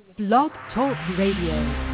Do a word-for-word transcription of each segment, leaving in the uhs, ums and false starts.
Blog Talk Radio.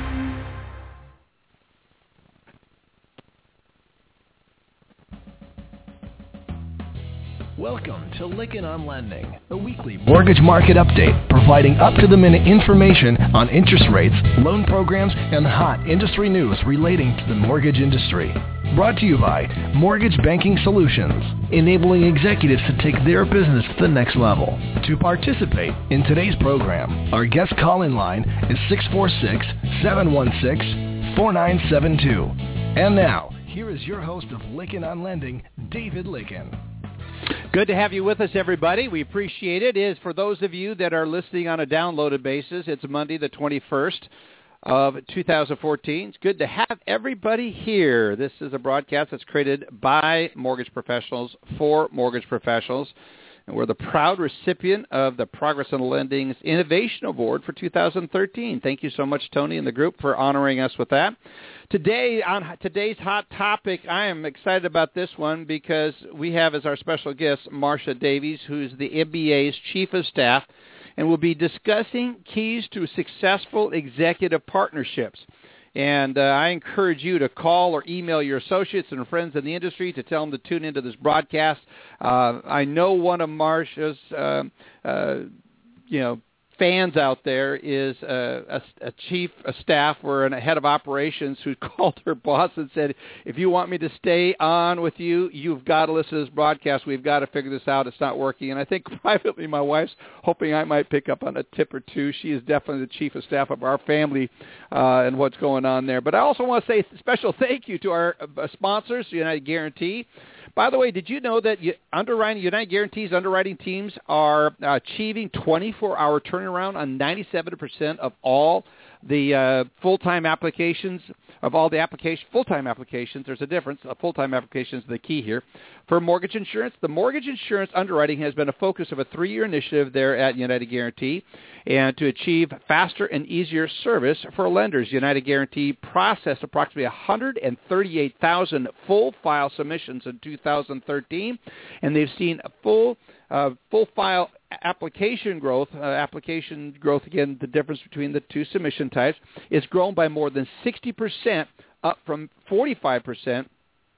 Welcome to Lykken on Lending, a weekly mortgage market update providing up-to-the-minute information on interest rates, loan programs, and hot industry news relating to the mortgage industry. Brought to you by Mortgage Banking Solutions, enabling executives to take their business to the next level. To participate in today's program, our guest call-in line is six four six, seven one six, four nine seven two. And now, here is your host of Lykken on Lending, David Lykken. Good to have you with us, everybody. We appreciate it. It is for those of you that are listening on a downloaded basis. It's Monday the twenty-first of two thousand fourteen. It's good to have everybody here. This is a broadcast that's created by mortgage professionals for mortgage professionals. And we're the proud recipient of the Progress in Lending's Innovation Award for two thousand thirteen. Thank you so much, Tony and the group, for honoring us with that. Today, on today's hot topic, I am excited about this one because we have as our special guest Marcia Davies, who's the M B A's Chief of Staff, and we'll be discussing keys to successful executive partnerships. And uh, I encourage you to call or email your associates and friends in the industry to tell them to tune into this broadcast. Uh, I know one of Marcia's, uh, uh, you know, fans out there is a, a, a chief of staff or a head of operations who called her boss and said, if you want me to stay on with you, you've got to listen to this broadcast. We've got to figure this out. It's not working. And I think privately my wife's hoping I might pick up on a tip or two. She is definitely the chief of staff of our family uh, and what's going on there. But I also want to say a special thank you to our uh, sponsors, United Guarantee. By the way, did you know that underwriting United Guarantee's underwriting teams are uh, achieving twenty-four hour turnaround on ninety-seven percent of all the uh, full-time applications, of all the application, full-time applications? There's a difference. A full-time application is the key here. For mortgage insurance, the mortgage insurance underwriting has been a focus of a three-year initiative there at United Guarantee, and to achieve faster and easier service for lenders. United Guarantee processed approximately one hundred thirty-eight thousand full file submissions in two thousand thirteen, and they've seen a full uh, full file application growth. Uh, application growth, again, the difference between the two submission types, is grown by more than sixty percent, up from forty-five percent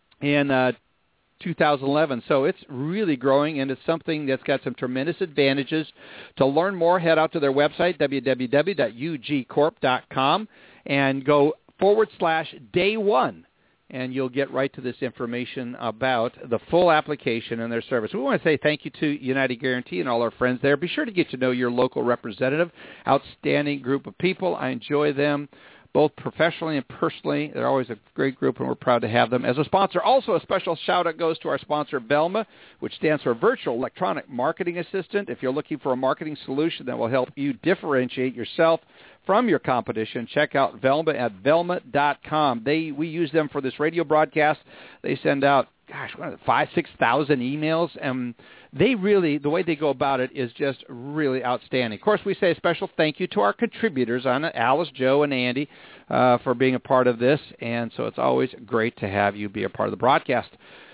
in uh, two thousand eleven. So it's really growing, and it's something that's got some tremendous advantages. To learn more, head out to their website, w w w dot u g corp dot com, and go forward slash day one, and you'll get right to this information about the full application and their service. We want to say thank you to United Guarantee and all our friends there. Be sure to get to know your local representative. Outstanding group of people. I enjoy them both professionally and personally. They're always a great group, and we're proud to have them as a sponsor. Also, a special shout-out goes to our sponsor, Velma, which stands for Virtual Electronic Marketing Assistant. If you're looking for a marketing solution that will help you differentiate yourself from your competition, check out Velma at velma dot com. They we use them for this radio broadcast. They send out, gosh, what are they, five, six thousand emails, and they really, the way they go about it is just really outstanding. Of course, we say a special thank you to our contributors on it, Alice, Joe, and Andy, uh, for being a part of this, and so it's always great to have you be a part of the broadcast.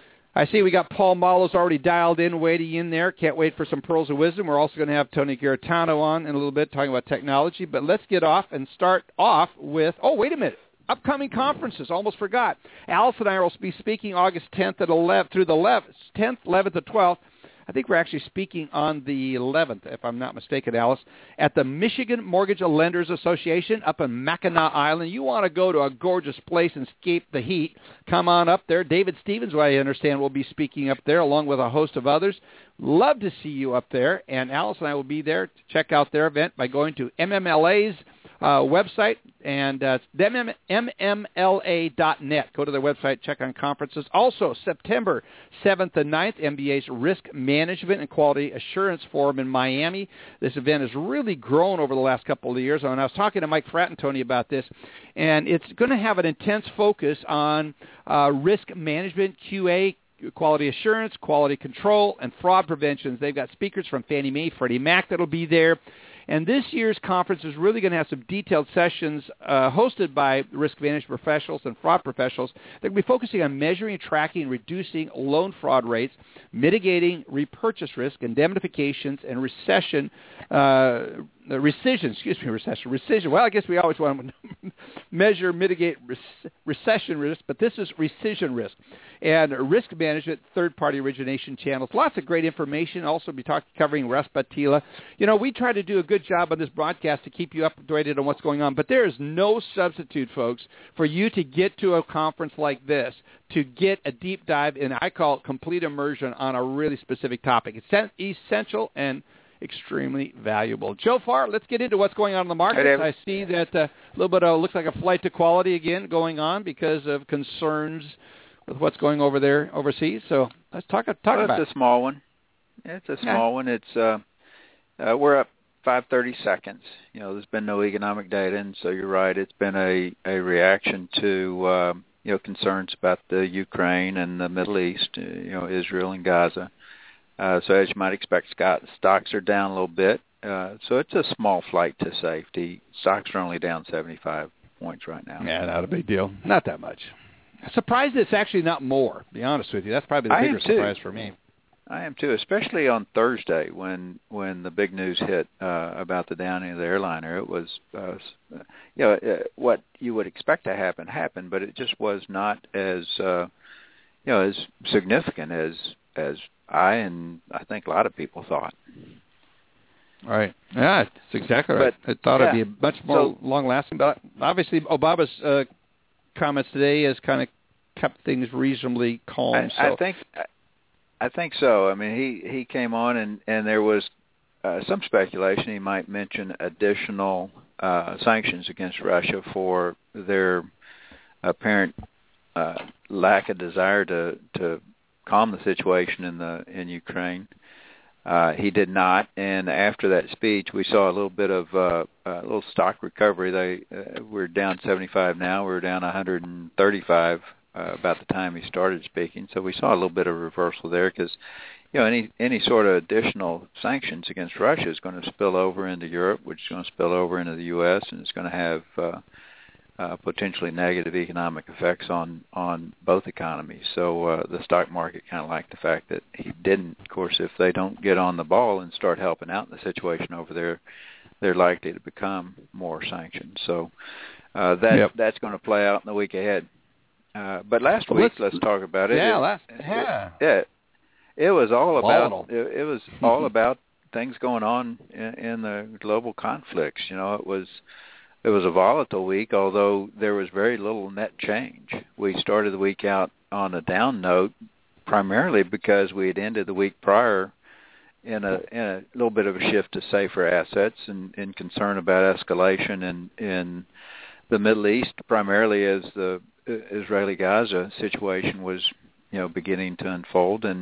I see we got Paul Mallows already dialed in, waiting in there. Can't wait for some pearls of wisdom. We're also going to have Tony Garitano on in a little bit talking about technology. But let's get off and start off with, oh, wait a minute, upcoming conferences. Almost forgot. Alice and I will be speaking August tenth at eleventh through the eleventh, tenth, eleventh, and twelfth. I think we're actually speaking on the eleventh, if I'm not mistaken, Alice, at the Michigan Mortgage Lenders Association up in Mackinac Island. You want to go to a gorgeous place and escape the heat, come on up there. David Stevens, who I understand, will be speaking up there along with a host of others. Love to see you up there, and Alice and I will be there to check out their event by going to M M L A's uh, website, and uh, M M L A dot net. Go to their website, check on conferences. Also, September seventh and ninth, M B A's Risk Management and Quality Assurance Forum in Miami. This event has really grown over the last couple of years, and I was talking to Mike Fratantoni about this, and it's going to have an intense focus on uh, risk management, Q A, quality assurance, quality control, and fraud prevention. They've got speakers from Fannie Mae, Freddie Mac that will be there. And this year's conference is really going to have some detailed sessions uh, hosted by risk management professionals and fraud professionals. They're going to be focusing on measuring, tracking, and reducing loan fraud rates, mitigating repurchase risk, indemnifications, and recession uh, rescission, excuse me, recession, rescission. Well, I guess we always want to measure, mitigate rec- recession risk, but this is rescission risk. And risk management, third-party origination channels. Lots of great information. Also be talking, covering Raspa-Tila. You know, we try to do a good job on this broadcast to keep you updated on what's going on, but there is no substitute, folks, for you to get to a conference like this, to get a deep dive in, I call it complete immersion on a really specific topic. It's essential and extremely valuable. Joe Farr, let's get into what's going on in the markets. Hey, I see that a uh, little bit of, looks like a flight to quality again going on because of concerns with what's going over there overseas. So let's talk, talk well, about it. It's a small one. It's a small yeah. one. It's uh, uh, we're up five thirty seconds. You know, there's been no economic data, and so you're right. It's been a, a reaction to uh, you know concerns about the Ukraine and the Middle East. Uh, you know, Israel and Gaza. Uh, so as you might expect, Scott, stocks are down a little bit. Uh, so it's a small flight to safety. Stocks are only down seventy-five points right now. Yeah, not a big deal. Not that much. Surprised it's actually not more, to be honest with you. That's probably the I bigger surprise for me. I am too, especially on Thursday when when the big news hit uh, about the downing of the airliner. It was, uh, you know, uh, what you would expect to happen happened, but it just was not as, uh, you know, as significant as as I and I think a lot of people thought. Right. Yeah, that's exactly right. But, I thought yeah. it'd be much more so, long-lasting. But obviously, Obama's uh, comments today has kind of kept things reasonably calm. I, so. I think, I think so. I mean, he, he came on and, and there was uh, some speculation he might mention additional uh, sanctions against Russia for their apparent uh, lack of desire to to calm the situation in the in Ukraine. Uh, he did not, and after that speech, we saw a little bit of uh, a little stock recovery. They uh, we're down seventy-five now. We're down one hundred thirty-five uh, about the time he started speaking. So we saw a little bit of reversal there because, you know, any any sort of additional sanctions against Russia is going to spill over into Europe, which is going to spill over into the U S, and it's going to have uh, Uh, potentially negative economic effects on, on both economies. So uh, the stock market kind of liked the fact that he didn't. Of course, if they don't get on the ball and start helping out in the situation over there, they're likely to become more sanctioned. So uh, that yep. that's going to play out in the week ahead. Uh, but last well, week, let's, let's talk about it. Yeah, it, last, it, yeah. It, it was all Volatile. about it, it was all about things going on in, in the global conflicts. You know, it was. It was a volatile week, although there was very little net change. We started the week out on a down note, primarily because we had ended the week prior in a, in a little bit of a shift to safer assets and, and concern about escalation in, in the Middle East, primarily as the Israeli-Gaza situation was, you know, beginning to unfold. And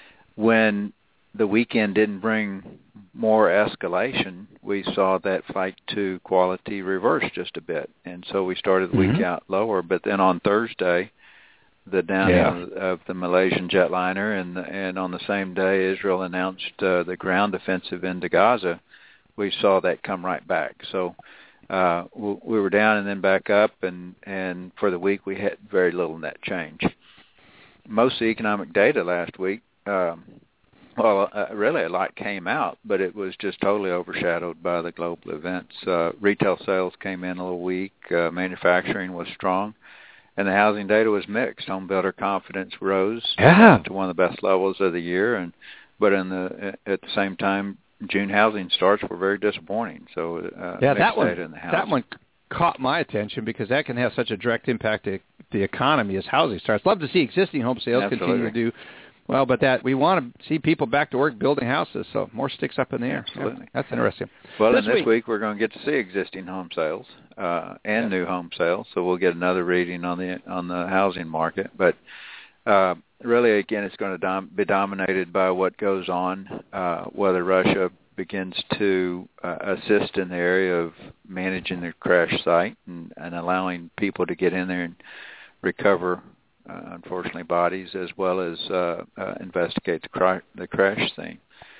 when the weekend didn't bring more escalation, we saw that flight to quality reverse just a bit. And so we started the mm-hmm. week out lower. But then on Thursday, the downing yeah. of, of the Malaysian jetliner, and and on the same day Israel announced uh, the ground offensive into Gaza, we saw that come right back. So uh, we were down and then back up, and, and for the week we had very little net change. Most of the economic data last week, um, Well, uh, really a lot came out, but it was just totally overshadowed by the global events. Uh, retail sales came in a little weak. Uh, manufacturing was strong. And the housing data was mixed. Home builder confidence rose yeah. to one of the best levels of the year. and But in the at the same time, June housing starts were very disappointing. So uh, yeah, that one, in the that one caught my attention because that can have such a direct impact to the economy as housing starts. Love to see existing home sales Absolutely. continue to do well, but that we want to see people back to work building houses, so more sticks up in the air. Absolutely. Yeah, that's interesting. Well, this and this week, week we're going to get to see existing home sales uh, and yeah. new home sales, so we'll get another reading on the on the housing market. But uh, really, again, it's going to dom- be dominated by what goes on, uh, whether Russia begins to uh, assist in the area of managing their crash site and, and allowing people to get in there and recover Uh, unfortunately, bodies, as well as uh, uh, investigate the, cri- the crash scene.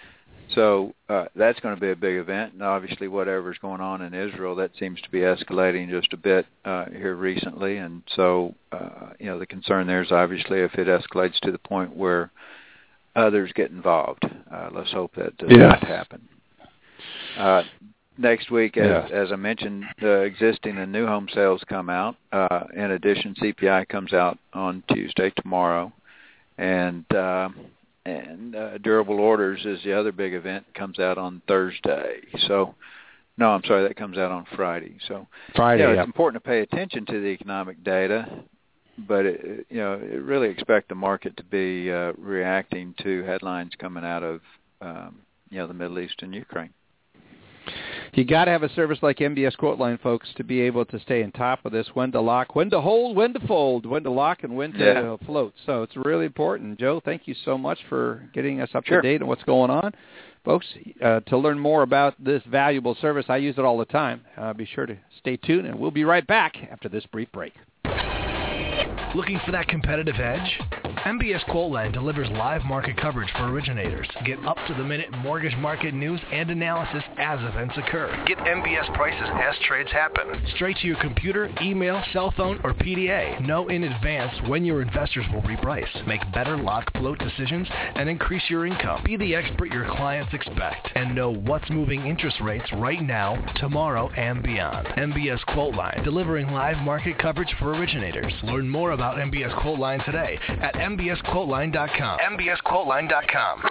So uh, that's going to be a big event, and obviously whatever's going on in Israel, that seems to be escalating just a bit uh, here recently. And so, uh, you know, the concern there is obviously if it escalates to the point where others get involved. Uh, let's hope that does yeah. not happen. Uh, next week, as, yeah. as I mentioned, uh, existing and new home sales come out. Uh, in addition, C P I comes out on Tuesday, tomorrow. And... Uh, And uh, durable orders is the other big event. Comes out on Thursday. So, no, I'm sorry, that comes out on Friday. So, Friday. You know, yeah. it's important to pay attention to the economic data, but it, you know, it really expect the market to be uh, reacting to headlines coming out of um, you know the Middle East and Ukraine. You got to have a service like M B S Quote Line, folks, to be able to stay on top of this. When to lock, when to hold, when to fold, when to lock, and when to yeah. float. So it's really important. Joe, thank you so much for getting us up sure. to date on what's going on. Folks, uh, to learn more about this valuable service, I use it all the time. Uh, be sure to stay tuned, and we'll be right back after this brief break. Looking for that competitive edge? M B S Quote Line delivers live market coverage for originators. Get up-to-the-minute mortgage market news and analysis as events occur. Get M B S prices as trades happen. Straight to your computer, email, cell phone, or P D A. Know in advance when your investors will reprice. Make better lock-float decisions and increase your income. Be the expert your clients expect and know what's moving interest rates right now, tomorrow, and beyond. M B S Quote Line, delivering live market coverage for originators. Learn more about M B S Quote Line today at M B S quote line dot com. M B S quote line dot com.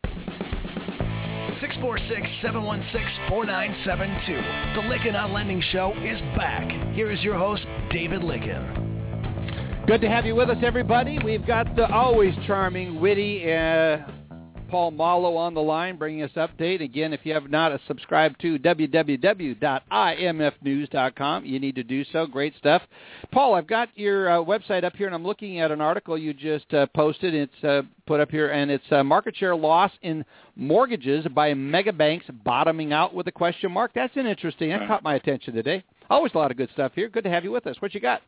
six four six, seven one six, four nine seven two. The Lykken on Lending Show is back. Here is your host, David Lykken. Good to have you with us, everybody. We've got the always charming, witty uh, Paul Malo on the line, bringing us update. Again, if you have not subscribed to w w w dot i m f news dot com, you need to do so. Great stuff. Paul, I've got your uh, website up here, and I'm looking at an article you just uh, posted. It's uh, put up here, and it's uh, market share loss in mortgages by mega banks bottoming out with a question mark. That's an interesting. That caught my attention today. Always a lot of good stuff here. Good to have you with us. What you got?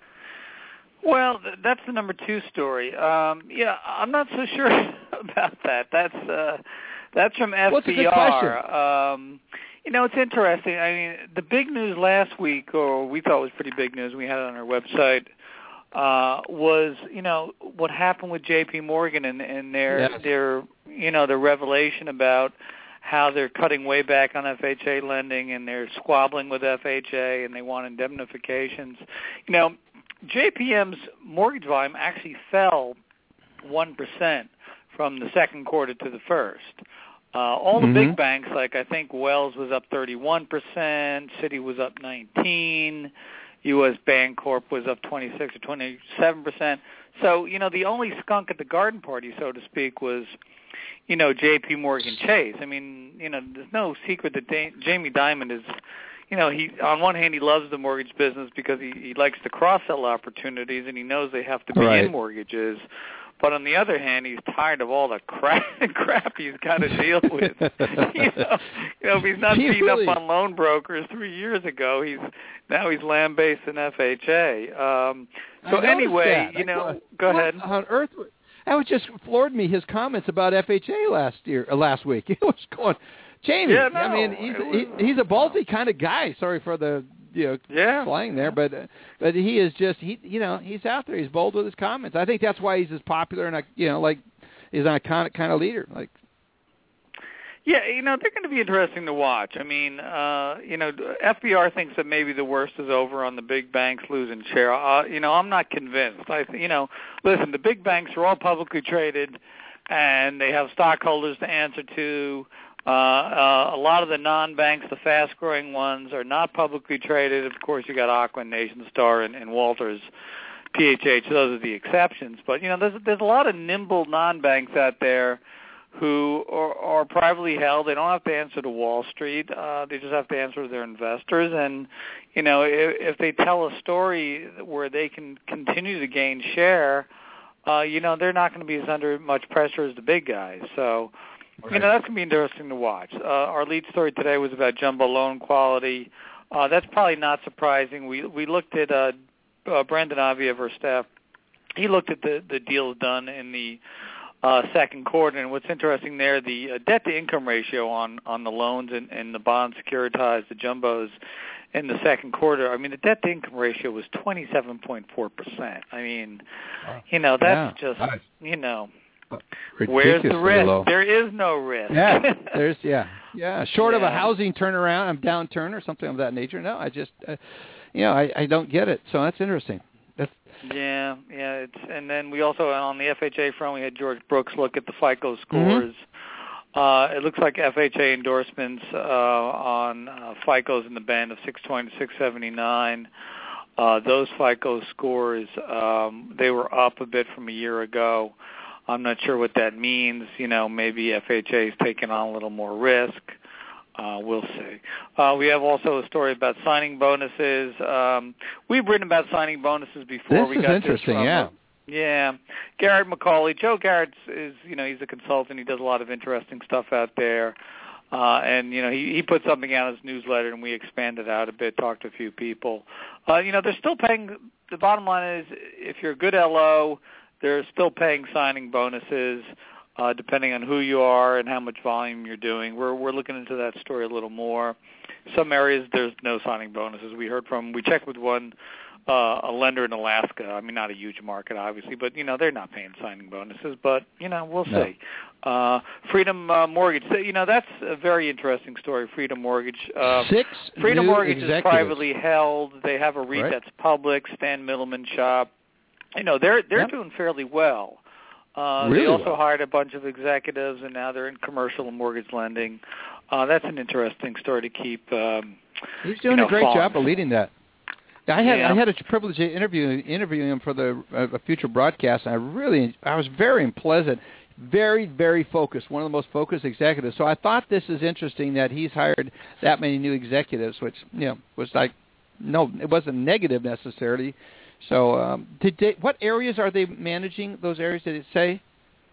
Well, th- that's the number two story. Um, yeah, I'm not so sure about that. That's uh, that's from F B R. Um, you know, it's interesting. I mean, the big news last week, or we thought was pretty big news, we had it on our website, uh, was you know what happened with J P Morgan and, and their yes. their you know the revelation about how they're cutting way back on F H A lending and they're squabbling with F H A and they want indemnifications. You know. J P M's mortgage volume actually fell one percent from the second quarter to the first. Uh, all mm-hmm. the big banks, like I think Wells was up thirty-one percent, Citi was up nineteen, U S Bancorp was up twenty-six or twenty-seven percent. So, you know, the only skunk at the garden party, so to speak, was, you know, J P Morgan Chase. I mean, you know, there's no secret that da- Jamie Dimon is, you know, he on one hand he loves the mortgage business because he, he likes the cross-sell opportunities and he knows they have to be right. in mortgages. But on the other hand, he's tired of all the crap, crap he's got to deal with. you know, you know, if he's not beating really? up on loan brokers three years ago, he's now he's land-based in F H A. Um, so anyway, that. you know, what, go what ahead. On earth, that was just floored me. His comments about F H A last year, uh, last week. It was going, Jamie. Yeah, no, I mean, he's was, he, he's a ballsy kind of guy. Sorry for the. You know, yeah. slang there, but uh, but he is just he you know he's out there. He's bold with his comments. I think that's why he's as popular and you know like he's an iconic kind of leader. Like, yeah, you know they're going to be interesting to watch. I mean, uh, you know, F B R thinks that maybe the worst is over on the big banks losing share. Uh, you know, I'm not convinced. I you know, listen, the big banks are all publicly traded, and they have stockholders to answer to. Uh, uh, a lot of the non-banks, the fast-growing ones, are not publicly traded. Of course, you got Ocwen, Nation Star, and, and Walters, P H H. Those are the exceptions. But you know, there's there's a lot of nimble non-banks out there who are, are privately held. They don't have to answer to Wall Street. Uh, they just have to answer to their investors. And you know, if, if they tell a story where they can continue to gain share, uh, you know, they're not going to be as under much pressure as the big guys. So. Right. You know, that's going to be interesting to watch. Uh, our lead story today was about jumbo loan quality. Uh, that's probably not surprising. We we looked at uh, uh, Brandon Avi of our staff. He looked at the, the deals done in the uh, second quarter. And what's interesting there, the uh, debt-to-income ratio on, on the loans and, and the bonds securitized, the jumbos, in the second quarter, I mean, the debt-to-income ratio was twenty-seven point four percent. I mean, wow. you know, that's yeah. just, nice. you know, where's the risk? Low. There is no risk. Yeah, there's, yeah. Yeah, short yeah. of a housing turnaround, a downturn or something of that nature. No, I just, uh, you know, I, I don't get it. So that's interesting. That's yeah, yeah. It's and then we also, on the F H A front, we had George Brooks look at the FICO scores. Mm-hmm. Uh, it looks like F H A endorsements uh, on uh, FICOs in the band of six twenty to six seventy-nine. Uh, those FICO scores, um, they were up a bit from a year ago. I'm not sure what that means. You know, maybe F H A is taking on a little more risk. Uh, we'll see. Uh, we have also a story about signing bonuses. Um, we've written about signing bonuses before. This we is got interesting, this from, yeah. Yeah, Garrett McCauley. Joe Garrett is, you know, he's a consultant. He does a lot of interesting stuff out there. Uh, and, you know, he, he put something out in his newsletter, and we expanded out a bit, talked to a few people. Uh, you know, they're still paying, the bottom line is, if you're a good L O, they're still paying signing bonuses, uh, depending on who you are and how much volume you're doing. We're we're looking into that story a little more. Some areas, there's no signing bonuses. We heard from, we checked with one, Uh, a lender in Alaska. I mean, not a huge market, obviously, but, you know, they're not paying signing bonuses. But, you know, we'll no. see. Uh, Freedom uh, Mortgage, you know, that's a very interesting story, Freedom Mortgage. Uh, Six Freedom new Mortgage executives. is privately held. They have a REIT right. that's public, Stan Middleman shop. You know, they're they're yep. doing fairly well. Uh, really they also well. hired a bunch of executives, and now they're in commercial and mortgage lending. Uh, that's an interesting story to keep um, He's doing you know, a great following. job of leading that. I had yeah. I had a privilege of interviewing interviewing him for the uh, a future broadcast, and I really I was very unpleasant, very very focused, one of the most focused executives. So I thought this is interesting that he's hired that many new executives, which you know was like no, it wasn't negative necessarily. So um, did they, what areas are they managing? Those areas did it say?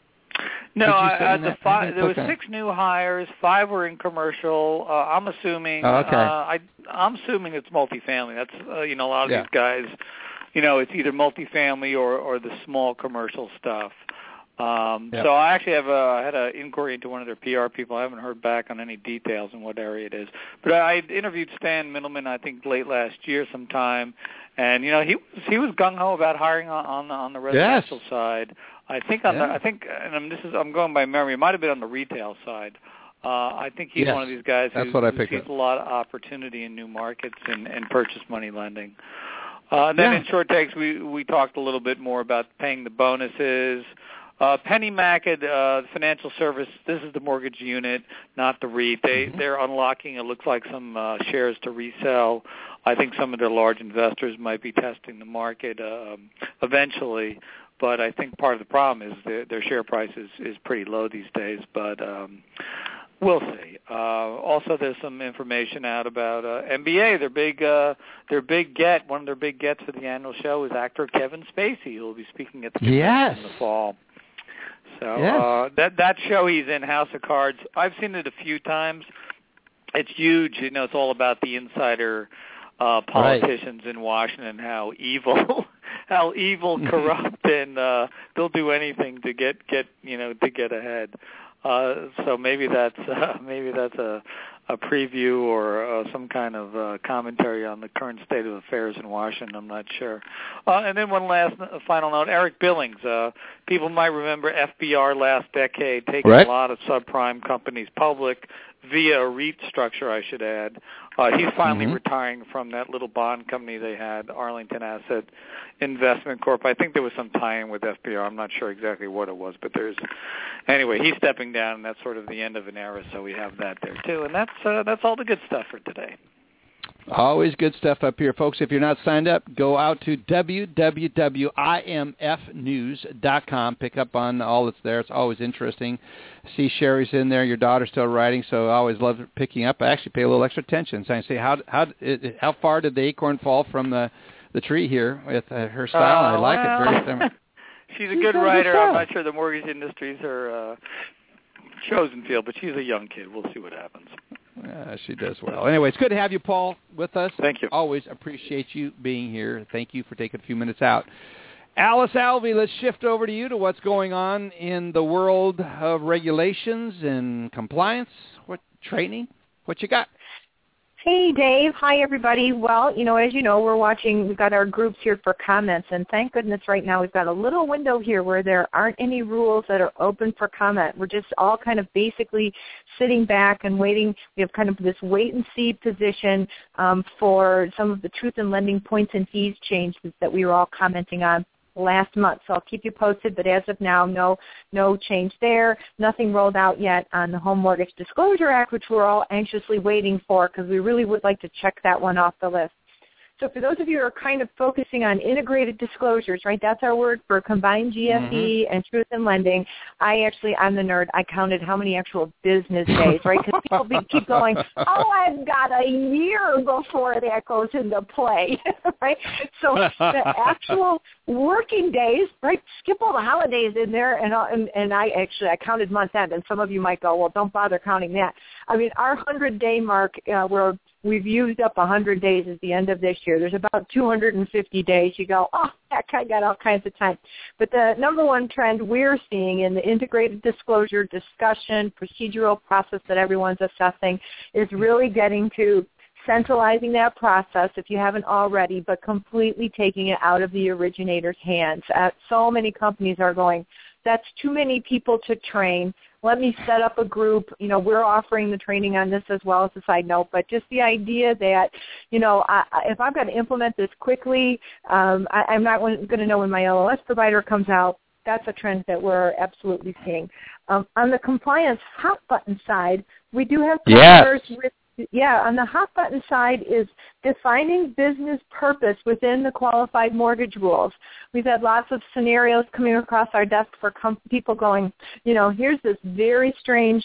No, I, uh, the five, there okay. was six new hires. Five were in commercial. Uh, I'm assuming. Oh, okay. uh, I, I'm assuming it's multifamily. That's uh, you know a lot of yeah. these guys. You know, it's either multifamily or or the small commercial stuff. Um, yep. So I actually have a, I had an inquiry into one of their P R people. I haven't heard back on any details in what area it is. But I interviewed Stan Middleman, I think, late last year sometime, and you know he was he was gung ho about hiring on on the, on the residential yes. side. I think on yeah. the I think and I'm, this is I'm going by memory. It might have been on the retail side. Uh, I think he's yes. one of these guys who, That's what I who picked sees up. a lot of opportunity in new markets and, and purchase money lending. Uh, and then yeah. in short takes, we we talked a little bit more about paying the bonuses. Uh, PennyMac at uh, Financial Service, this is the mortgage unit, not the REIT. They, mm-hmm. They're unlocking, it looks like, some uh, shares to resell. I think some of their large investors might be testing the market um, eventually, but I think part of the problem is their, their share price is, is pretty low these days, but um, we'll see. Uh, also, there's some information out about uh, N B A. Their big, uh, their big get, one of their big gets for the annual show is actor Kevin Spacey, who will be speaking at the convention yes. in the fall. So yes. uh, that that show he's in, House of Cards, I've seen it a few times. It's huge. You know, it's all about the insider uh, politicians right. in Washington, how evil, how evil, corrupt, and uh, they'll do anything to get get you know to get ahead. Uh, so maybe that's uh, maybe that's a a preview or uh, some kind of uh, commentary on the current state of affairs in Washington. I'm not sure. Uh, and then one last uh, final note, Eric Billings. Uh, people might remember F B R last decade taking right. a lot of subprime companies public via a REIT structure, I should add. Uh, he's finally mm-hmm. retiring from that little bond company they had, Arlington Asset Investment Corp. I think there was some tie-in with F B R. I'm not sure exactly what it was, but there's anyway. He's stepping down, and that's sort of the end of an era. So we have that there too, and that's uh, that's all the good stuff for today. Always good stuff up here, folks. If you're not signed up, go out to w w w dot i m f news dot com. Pick up on all that's there. It's always interesting. See Sherry's in there. Your daughter's still writing, so I always love picking up. I actually pay a little extra attention. So I say, how how how far did the acorn fall from the the tree here with uh, her style? Uh, I like well, it very. She's a good writer. I'm not sure the mortgage industry is her uh, chosen field, but she's a young kid. We'll see what happens. Yeah, she does well. Anyway, it's good to have you, Paul, with us. Thank you. Always appreciate you being here. Thank you for taking a few minutes out. Alice Alvey, let's shift over to you to what's going on in the world of regulations and compliance. What training? What you got? Hey, Dave. Hi, everybody. Well, you know, as you know, we're watching, we've got our groups here for comments, and thank goodness right now we've got a little window here where there aren't any rules that are open for comment. We're just all kind of basically sitting back and waiting. We have kind of this wait-and-see position um, for some of the truth in lending points and fees changes that we were all commenting on last month. So I'll keep you posted, but as of now, no no change there. Nothing rolled out yet on the Home Mortgage Disclosure Act, which we're all anxiously waiting for because we really would like to check that one off the list. So for those of you who are kind of focusing on integrated disclosures, right, that's our word for combined G F E mm-hmm. and truth in lending. I actually, I'm the nerd. I counted how many actual business days, right, because people be, keep going, oh, I've got a year before that goes into play, right? So the actual working days, right, skip all the holidays in there, and, and, and I actually, I counted month end, and some of you might go, well, don't bother counting that. I mean, our hundred-day mark, uh, where we've used up one hundred days at the end of this year. There's about two hundred fifty days. You go, oh, heck, I got all kinds of time. But the number one trend we're seeing in the integrated disclosure discussion, procedural process that everyone's assessing is really getting to centralizing that process, if you haven't already, but completely taking it out of the originator's hands. Uh, so many companies are going, that's too many people to train. Let me set up a group. You know, we're offering the training on this as well as a side note, but just the idea that, you know, I, if I've got to implement this quickly, um, I, I'm not going to know when my L O S provider comes out. That's a trend that we're absolutely seeing. Um, on the compliance hot button side, we do have customers yes. with Yeah, on the hot button side is defining business purpose within the qualified mortgage rules. We've had lots of scenarios coming across our desk for com- people going, you know, here's this very strange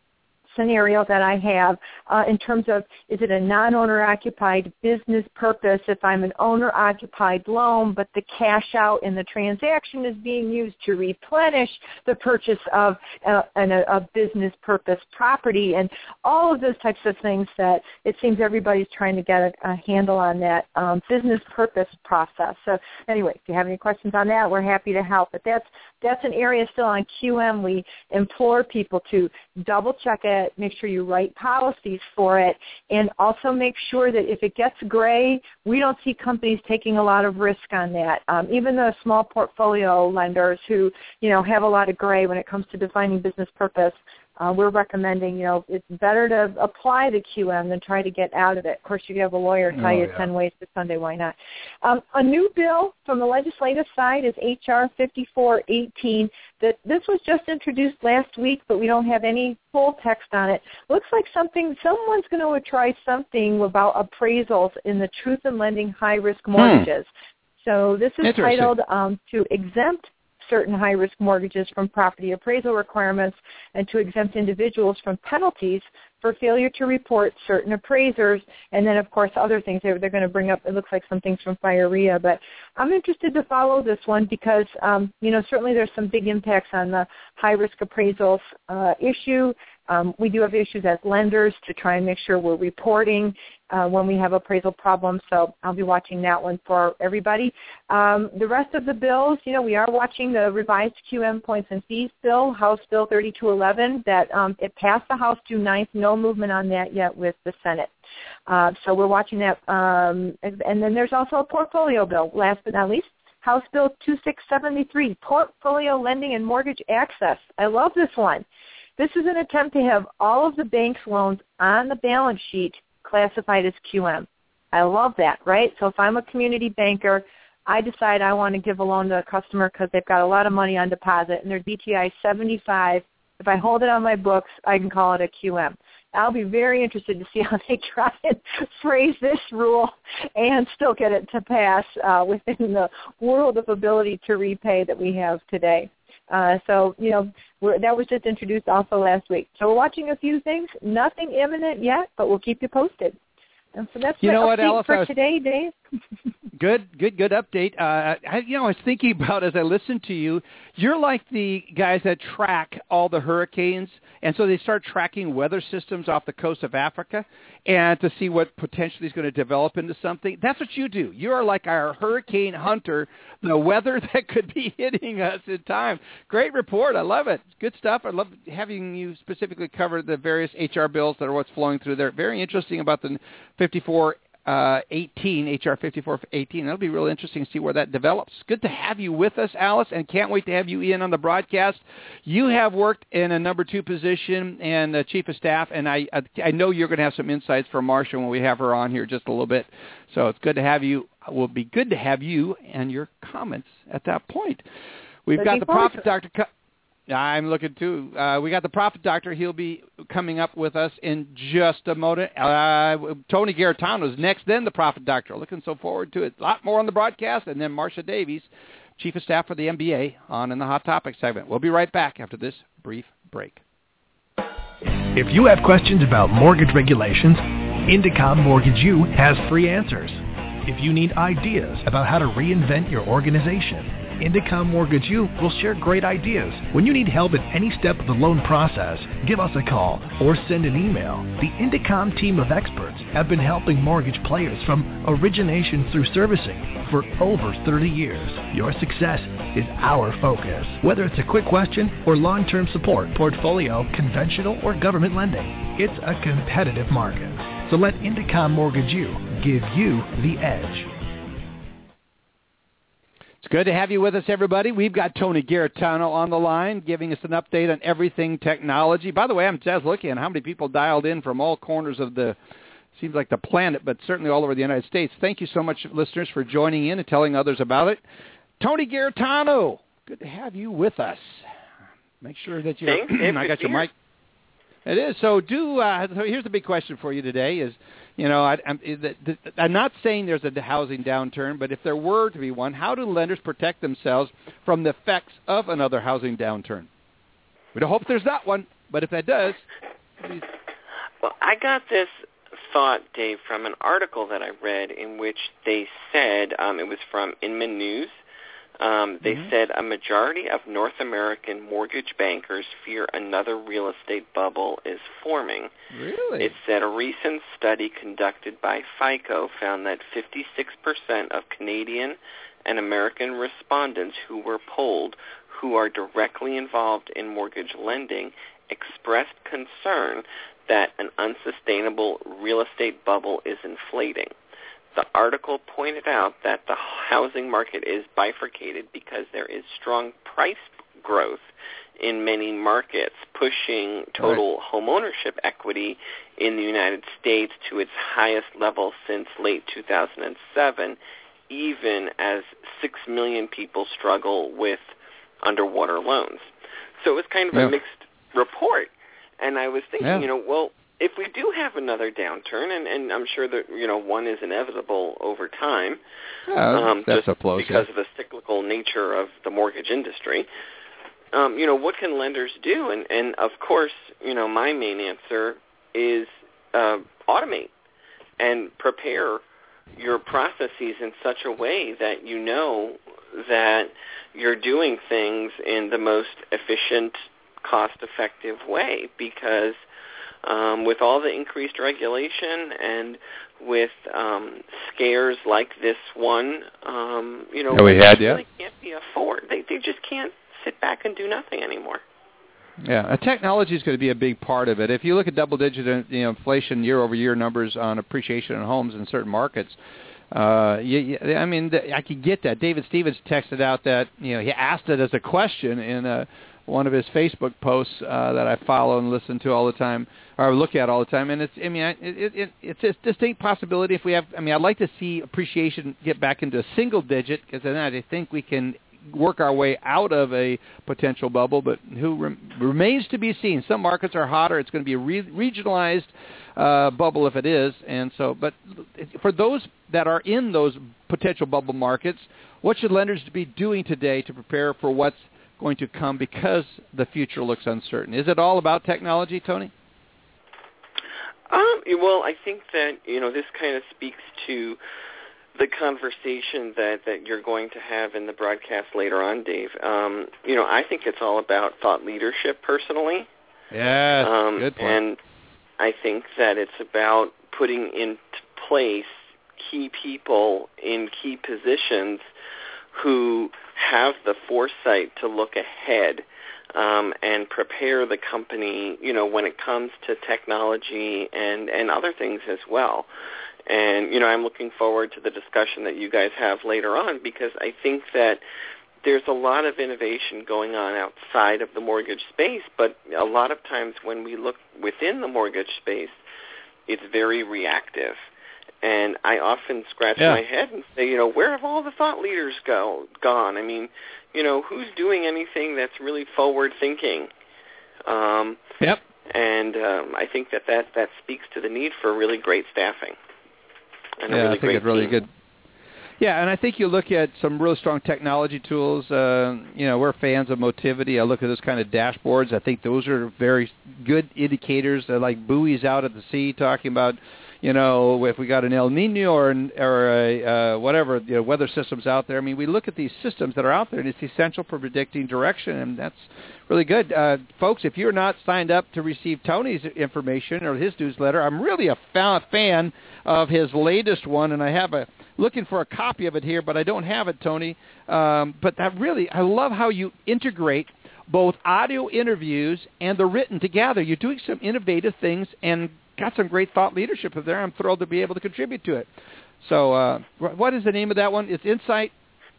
scenario that I have uh, in terms of, is it a non-owner occupied business purpose if I'm an owner occupied loan, but the cash out in the transaction is being used to replenish the purchase of a, an, a business purpose property, and all of those types of things that it seems everybody's trying to get a, a handle on that um, business purpose process. So anyway, if you have any questions on that, we're happy to help. But that's that's an area still on Q M. We implore people to double check it, make sure you write policies for it, and also make sure that if it gets gray, we don't see companies taking a lot of risk on that. Um, even the small portfolio lenders who, you know, have a lot of gray when it comes to defining business purpose, Uh, we're recommending, you know, it's better to apply the Q M than try to get out of it. Of course, you have a lawyer tell oh, you yeah. ten ways to Sunday, why not? Um, a new bill from the legislative side is H R fifty-four eighteen. That this was just introduced last week, but we don't have any full text on it. Looks like something, someone's going to try something about appraisals in the truth in lending high-risk mortgages. Hmm. So this is titled um, to exempt certain high-risk mortgages from property appraisal requirements and to exempt individuals from penalties for failure to report certain appraisers, and then, of course, other things they're, they're going to bring up. It looks like some things from FIREA, but I'm interested to follow this one because, um, you know, certainly there's some big impacts on the high-risk appraisals uh, issue. Um, we do have issues as lenders to try and make sure we're reporting uh, when we have appraisal problems, so I'll be watching that one for everybody. Um, the rest of the bills, you know, we are watching the revised Q M points and fees bill, House Bill thirty-two eleven, that um, it passed the House June ninth, no movement on that yet with the Senate. Uh, so we're watching that. Um, and, and then there's also a portfolio bill, last but not least, House Bill twenty-six seventy-three, Portfolio Lending and Mortgage Access. I love this one. This is an attempt to have all of the bank's loans on the balance sheet classified as Q M. I love that, right? So if I'm a community banker, I decide I want to give a loan to a customer because they've got a lot of money on deposit and their D T I is seventy-five. If I hold it on my books, I can call it a Q M. I'll be very interested to see how they try and phrase this rule and still get it to pass uh, within the world of ability to repay that we have today. Uh, so, you know, we're, that was just introduced also last week. So we're watching a few things. Nothing imminent yet, but we'll keep you posted. And so that's you know what, Alice, for was, today, Dave. Good, good, good update. Uh, I, you know, I was thinking about as I listened to you, you're like the guys that track all the hurricanes, and so they start tracking weather systems off the coast of Africa and to see what potentially is going to develop into something. That's what you do. You are like our hurricane hunter, the weather that could be hitting us in time. Great report. I love it. Good stuff. I love having you specifically cover the various H R bills that are what's flowing through there. Very interesting about the fifty-four Uh, eighteen, H R fifty-four eighteen. That'll be really interesting to see where that develops. Good to have you with us, Alice, and can't wait to have you in on the broadcast. You have worked in a number two position and uh, chief of staff, and I, I I know you're going to have some insights for Marcia when we have her on here just a little bit. So it's good to have you. It will be good to have you and your comments at that point. We've Looking got the Prophet Doctor Co- I'm looking too. Uh, we got the Prophet Doctor. He'll be coming up with us in just a moment. Uh, Tony Garitano is next, then the Prophet Doctor. Looking so forward to it. A lot more on the broadcast, and then Marcia Davies, Chief of Staff for the M B A, on in the Hot Topic segment. We'll be right back after this brief break. If you have questions about mortgage regulations, Indicom Mortgage U has free answers. If you need ideas about how to reinvent your organization, Indicom Mortgage U will share great ideas. When you need help at any step of the loan process, give us a call or send an email. The Indicom team of experts have been helping mortgage players from origination through servicing for over thirty years. Your success is our focus. Whether it's a quick question or long-term support, portfolio, conventional, or government lending, it's a competitive market. So let Indicom Mortgage U give you the edge. It's good to have you with us, everybody. We've got Tony Garitano on the line giving us an update on everything technology. By the way, I'm just looking at how many people dialed in from all corners of the, seems like the planet, but certainly all over the United States. Thank you so much, listeners, for joining in and telling others about it. Tony Garitano, good to have you with us. Make sure that you're, I got your mic. It is. So do, uh, so here's the big question for you today is, you know, I, I'm, the, the, I'm not saying there's a housing downturn, but if there were to be one, how do lenders protect themselves from the effects of another housing downturn? We don't hope there's not one, but if that does, please. Well, I got this thought, Dave, from an article that I read in which they said, um, it was from Inman News, Um, they mm-hmm. said a majority of North American mortgage bankers fear another real estate bubble is forming. Really? It said a recent study conducted by FICO found that fifty-six percent of Canadian and American respondents who were polled who are directly involved in mortgage lending expressed concern that an unsustainable real estate bubble is inflating. The article pointed out that the housing market is bifurcated because there is strong price growth in many markets, pushing total right. home ownership equity in the United States to its highest level since late two thousand seven, even as six million people struggle with underwater loans. So it was kind of yeah. a mixed report. And I was thinking, yeah. you know, well, if we do have another downturn, and, and I'm sure that, you know, one is inevitable over time, yeah, um, that's just so close, because yeah. of the cyclical nature of the mortgage industry, um, you know, what can lenders do? And, and, of course, you know, my main answer is uh, automate and prepare your processes in such a way that you know that you're doing things in the most efficient, cost-effective way, because Um, with all the increased regulation and with um, scares like this one, um, you know, oh, we had, yeah. really can't be afford. They they just can't sit back and do nothing anymore. Yeah, uh, technology is going to be a big part of it. If you look at double-digit you know, inflation year-over-year numbers on appreciation in homes in certain markets, uh, you, you, I mean, the, I could get that. David Stevens texted out that, you know, he asked it as a question in a one of his Facebook posts uh, that I follow and listen to all the time, or look at all the time. And it's, I mean, it, it, it's a distinct possibility if we have, I mean, I'd like to see appreciation get back into a single digit, because then I think we can work our way out of a potential bubble, but who rem- remains to be seen. Some markets are hotter. It's going to be a re- regionalized uh, bubble if it is. And so, but for those that are in those potential bubble markets, what should lenders be doing today to prepare for what's going to come, because the future looks uncertain? Is it all about technology, Tony? Um, well, I think that, you know, this kind of speaks to the conversation that, that you're going to have in the broadcast later on, Dave. Um, you know, I think it's all about thought leadership personally. Yeah, um, good point. And I think that it's about putting into place key people in key positions who have the foresight to look ahead um, and prepare the company, you know, when it comes to technology and, and other things as well. And, you know, I'm looking forward to the discussion that you guys have later on, because I think that there's a lot of innovation going on outside of the mortgage space, but a lot of times when we look within the mortgage space, it's very reactive. And I often scratch yeah. my head and say, you know, where have all the thought leaders go gone? I mean, you know, who's doing anything that's really forward-thinking? Um, yep. And um, I think that, that that speaks to the need for really great staffing. And yeah, a really I think great it's really team. good. Yeah, and I think you look at some really strong technology tools. Uh, you know, we're fans of Motivity. I look at those kind of dashboards. I think those are very good indicators. They're like buoys out at the sea, talking about, you know, if we got an El Nino or an, or a, uh, whatever, you know, weather systems out there. I mean, we look at these systems that are out there, and it's essential for predicting direction, and that's really good. Uh, folks, if you're not signed up to receive Tony's information or his newsletter, I'm really a fa- fan of his latest one, and I have a looking for a copy of it here, but I don't have it, Tony. Um, but that really, I love how you integrate both audio interviews and the written together. You're doing some innovative things and got some great thought leadership up there. I'm thrilled to be able to contribute to it. So uh, what is the name of that one? It's Insight?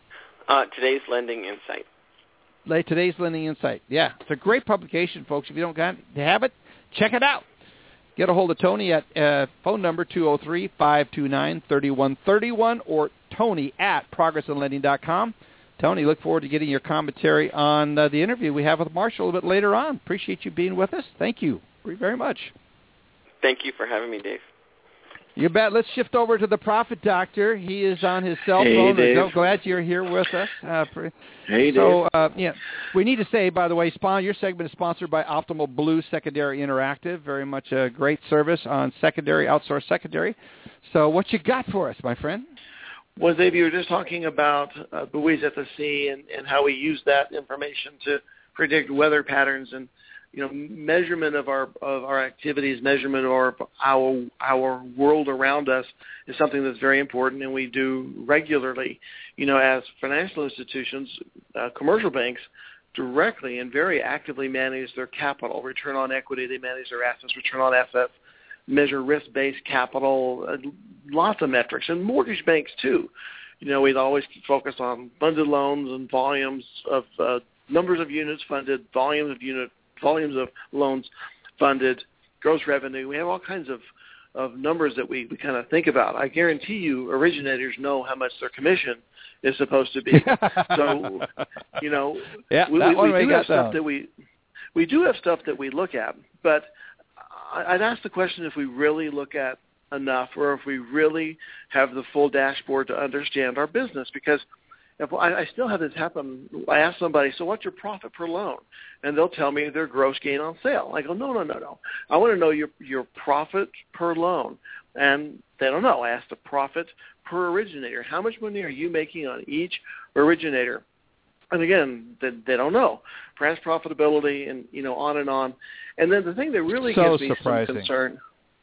Uh, Today's Lending Insight. Like Today's Lending Insight. Yeah, it's a great publication, folks. If you don't got, have it, check it out. Get a hold of Tony at uh, phone number two oh three, five two nine, three one three one or Tony at progress in lending dot com. Tony, look forward to getting your commentary on uh, the interview we have with Marshall a little bit later on. Appreciate you being with us. Thank you very much. Thank you for having me, Dave. You bet. Let's shift over to the Profit Doctor. He is on his cell hey, phone. Dave. So glad you're here with us. Uh, for, hey, so, Dave. uh, yeah, we need to say, by the way, Spawn, your segment is sponsored by Optimal Blue Secondary Interactive. Very much a great service on secondary, outsourced secondary. So what you got for us, my friend? Well, Dave, you were just talking about uh, buoys at the sea and, and how we use that information to predict weather patterns and, you know, measurement of our of our activities, measurement of our our our world around us is something that's very important, and we do regularly. You know, as financial institutions, uh, commercial banks directly and very actively manage their capital, return on equity. They manage their assets, return on assets, measure risk-based capital, uh, lots of metrics, and mortgage banks too. You know, we'd always focus on funded loans and volumes of uh, numbers of units funded, volumes of unit. volumes of loans funded, gross revenue. We have all kinds of, of numbers that we, we kind of think about. I guarantee you originators know how much their commission is supposed to be. So, you know, yeah, we, that we, we do have down. stuff that we we do have stuff that we look at, but I'd ask the question if we really look at enough or if we really have the full dashboard to understand our business, because If I, I still have this happen. I ask somebody, so what's your profit per loan? And they'll tell me their gross gain on sale. I go, no, no, no, no. I want to know your your profit per loan. And they don't know. I ask the profit per originator. How much money are you making on each originator? And again, they, they don't know. Branch profitability and, you know, on and on. And then the thing that really so gives me surprising. some concern.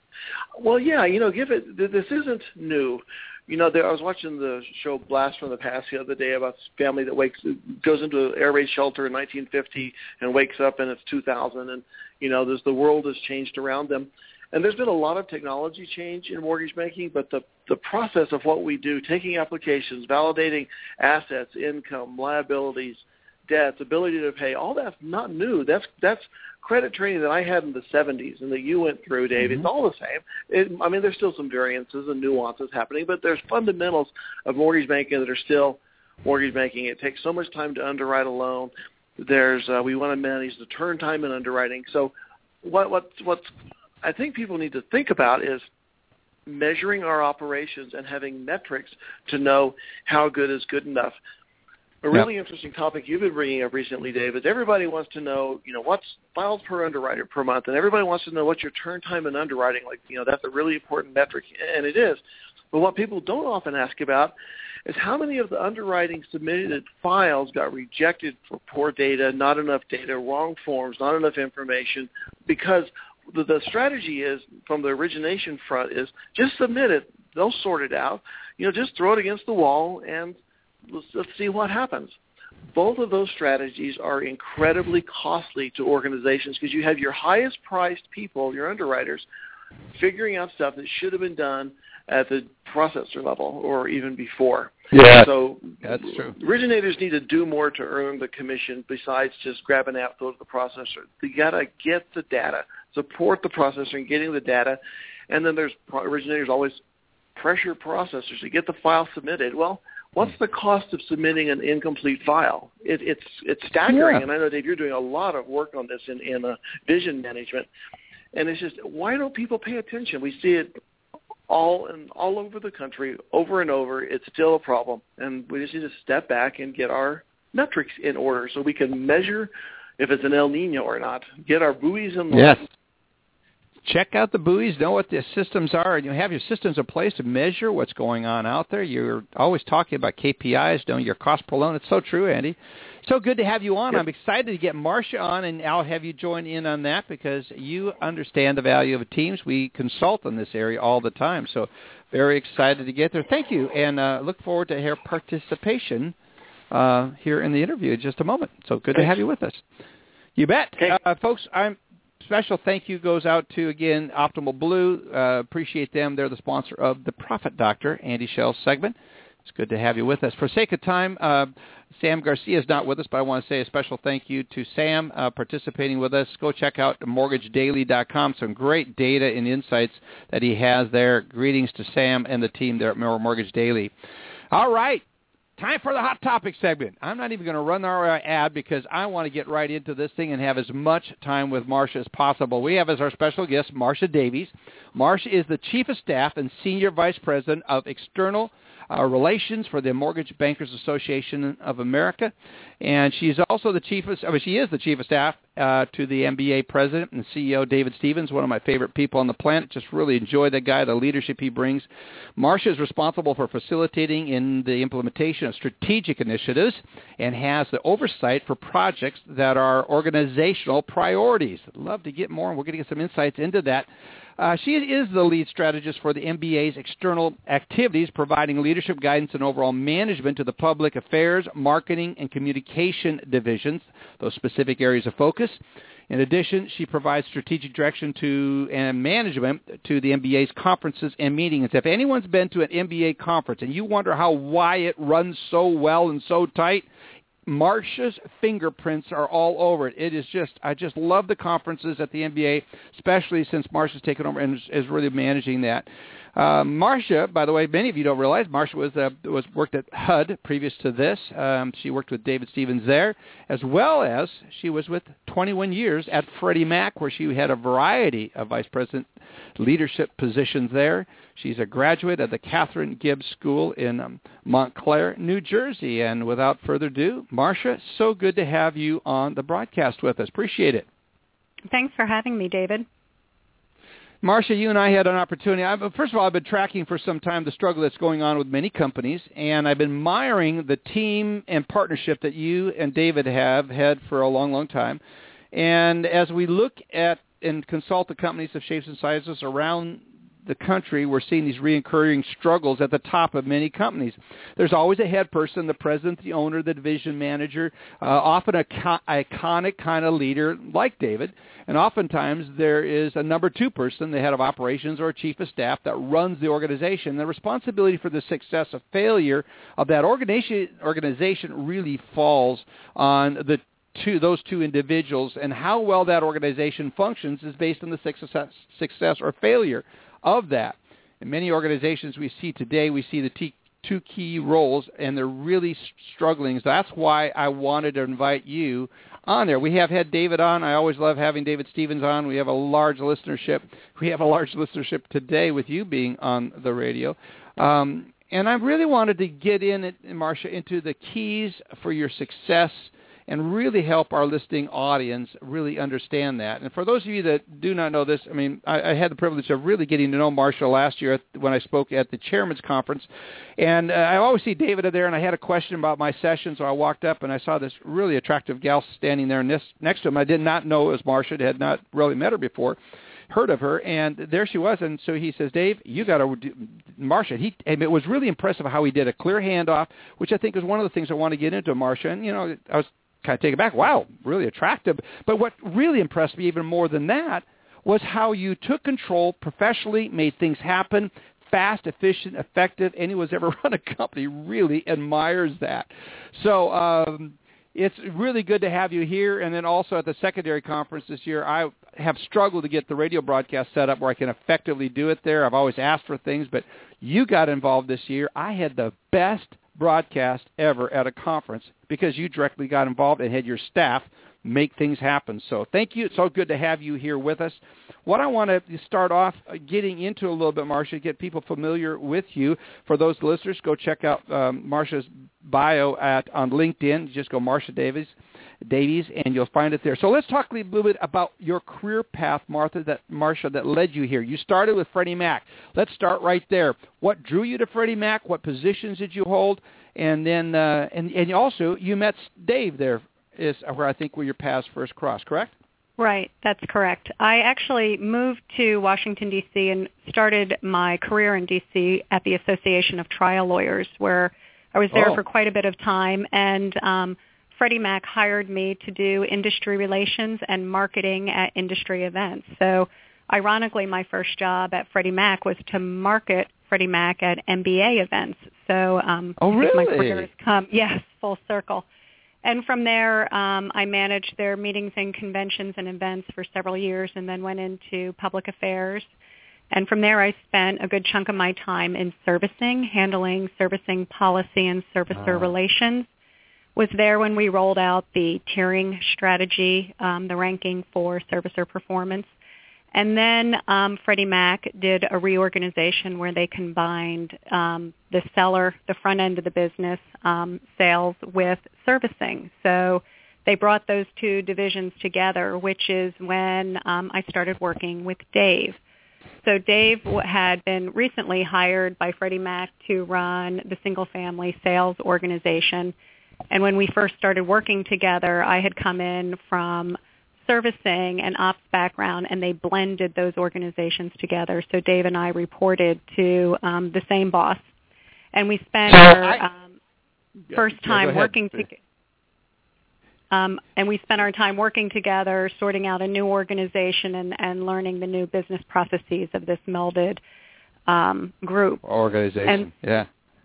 Well, yeah, you know, give it. This isn't new. You know, there, I was watching the show Blast from the Past the other day about this family that wakes goes into an air raid shelter in nineteen fifty and wakes up and it's two thousand, and you know, there's the world has changed around them. And there's been a lot of technology change in mortgage banking, but the the process of what we do, taking applications, validating assets, income, liabilities, debts, ability to pay, all that's not new. That's that's credit training that I had in the seventies and that you went through, Dave. Mm-hmm. It's all the same. It, I mean, there's still some variances and nuances happening, but there's fundamentals of mortgage banking that are still mortgage banking. It takes so much time to underwrite a loan. There's uh, we want to manage the turn time in underwriting. So what what what's I think people need to think about is measuring our operations and having metrics to know how good is good enough. A really yep. interesting topic you've been bringing up recently, Dave, is everybody wants to know, you know, what's files per underwriter per month, and everybody wants to know what's your turn time in underwriting. Like, you know, that's a really important metric, and it is. But what people don't often ask about is how many of the underwriting submitted files got rejected for poor data, not enough data, wrong forms, not enough information, because the, the strategy is, from the origination front, is just submit it. They'll sort it out. You know, just throw it against the wall and let's, let's see what happens. Both of those strategies are incredibly costly to organizations because you have your highest priced people, your underwriters, figuring out stuff that should have been done at the processor level or even before. Yeah, so that's true. Originators need to do more to earn the commission besides just grab an app, throw it to the processor. You got to get the data, support the processor in getting the data, and then there's originators always pressure processors to get the file submitted. Well, what's the cost of submitting an incomplete file? It, it's it's staggering, yeah. And I know, Dave, you're doing a lot of work on this in, in uh, vision management, and it's just, why don't people pay attention? We see it all and all over the country, over and over. It's still a problem, and we just need to step back and get our metrics in order so we can measure if it's an El Nino or not. Get our buoys in line. Yes. Check out the buoys, know what the systems are, and you have your systems in place to measure what's going on out there. You're always talking about K P Is, knowing your cost per loan. It's so true, Andy. So good to have you on. Yep. I'm excited to get Marcia on, and I'll have you join in on that because you understand the value of teams. We consult in this area all the time, so very excited to get there. Thank you, and uh, look forward to your participation uh, here in the interview in just a moment. So good Thanks. to have you with us. You bet. Uh, folks, I'm special thank you goes out to, again, Optimal Blue. Uh, appreciate them. They're the sponsor of the Profit Doctor, Andy Schell's segment. It's good to have you with us. For sake of time, uh, Sam Garcia is not with us, but I want to say a special thank you to Sam uh, participating with us. Go check out mortgage daily dot com. Some great data and insights that he has there. Greetings to Sam and the team there at Mortgage Daily. All right. Time for the Hot Topic segment. I'm not even going to run our ad because I want to get right into this thing and have as much time with Marcia as possible. We have as our special guest Marcia Davies. Marcia is the Chief of Staff and Senior Vice President of External uh, Relations for the Mortgage Bankers Association of America, and she's also the Chief of, I mean, she is the Chief of Staff uh, to the M B A President and C E O David Stevens, one of my favorite people on the planet. Just really enjoy that guy, the leadership he brings. Marcia is responsible for facilitating in the implementation of strategic initiatives and has the oversight for projects that are organizational priorities. I'd love to get more, and we're going to get some insights into that. Uh, she is the lead strategist for the M B A's external activities, providing leadership guidance and overall management to the public affairs, marketing, and communication divisions, those specific areas of focus. In addition, she provides strategic direction to and management to the M B A's conferences and meetings. If anyone's been to an M B A conference and you wonder how why it runs so well and so tight, Marcia's fingerprints are all over it. It is just, I just love the conferences at the M B A, especially since Marcia's taken over and is, is really managing that. Uh, Marcia, by the way, many of you don't realize, Marcia was uh, was worked at H U D previous to this. Um, she worked with David Stevens there, as well as she was with twenty-one years at Freddie Mac, where she had a variety of vice president leadership positions there. She's a graduate of the Catherine Gibbs School in um, Montclair, New Jersey. And without further ado, Marcia, so good to have you on the broadcast with us. Appreciate it. Thanks for having me, David. Marcia, you and I had an opportunity. I've, first of all, I've been tracking for some time the struggle that's going on with many companies, and I've been admiring the team and partnership that you and David have had for a long, long time. And as we look at and consult the companies of shapes and sizes around the country, we're seeing these reoccurring struggles at the top of many companies. There's always a head person, the president, the owner, the division manager, uh, often a co- iconic kind of leader like David, and oftentimes there is a number two person, the head of operations or chief of staff, that runs the organization. The responsibility for the success or failure of that organization, organization really falls on the to those two individuals, and how well that organization functions is based on the success, success or failure of that. In many organizations we see today, we see the t- two key roles, and they're really struggling. So that's why I wanted to invite you on there. We have had David on. I always love having David Stevens on. We have a large listenership. We have a large listenership today with you being on the radio. Um, and I really wanted to get in, Marcia, into the keys for your success and really help our listening audience really understand that. And for those of you that do not know this, I mean, I, I had the privilege of really getting to know Marsha last year when I spoke at the Chairman's Conference. And uh, I always see David there, and I had a question about my session, so I walked up and I saw this really attractive gal standing there next to him. I did not know it was Marsha, had not really met her before, heard of her, and there she was. And so he says, Dave, you got to do Marsha. He, and it was really impressive how he did a clear handoff, which I think is one of the things I want to get into, Marsha. And, you know, I was kind of taken back. Wow, really attractive. But what really impressed me even more than that was how you took control professionally, made things happen, fast, efficient, effective. Anyone who's ever run a company really admires that. So um, it's really good to have you here. And then also at the secondary conference this year, I have struggled to get the radio broadcast set up where I can effectively do it there. I've always asked for things, but you got involved this year. I had the best broadcast ever at a conference because you directly got involved and had your staff make things happen. So thank you. It's so good to have you here with us. What I want to start off getting into a little bit, Marsha, get people familiar with you. For those listeners, go check out um, Marsha's bio at on LinkedIn. Just go Marsha Davies, Davies, and you'll find it there. So let's talk a little bit about your career path, Martha, that Marsha, that led you here. You started with Freddie Mac. Let's start right there. What drew you to Freddie Mac? What positions did you hold? And then, uh, and, and also, you met Dave there, is where I think where your paths first crossed, correct? Right, that's correct. I actually moved to Washington, D C and started my career in D C at the Association of Trial Lawyers, where I was there oh. for quite a bit of time. And um, Freddie Mac hired me to do industry relations and marketing at industry events. So ironically, my first job at Freddie Mac was to market Freddie Mac at M B A events. So um, oh, really? my career has come, yes, full circle. And from there, um, I managed their meetings and conventions and events for several years and then went into public affairs. And from there, I spent a good chunk of my time in servicing, handling servicing policy and servicer uh. relations. Was there when we rolled out the tiering strategy, um, the ranking for servicer performance. And then um, Freddie Mac did a reorganization where they combined um, the seller, the front end of the business, um, sales with servicing. So they brought those two divisions together, which is when um, I started working with Dave. So Dave had been recently hired by Freddie Mac to run the single-family sales organization. And when we first started working together, I had come in from servicing and ops background, and they blended those organizations together. So Dave and I reported to um, the same boss, and we spent our um, yeah, first time yeah, working together. Um, and we spent our time working together, sorting out a new organization and, and learning the new business processes of this melded um, group. Organization, and, yeah.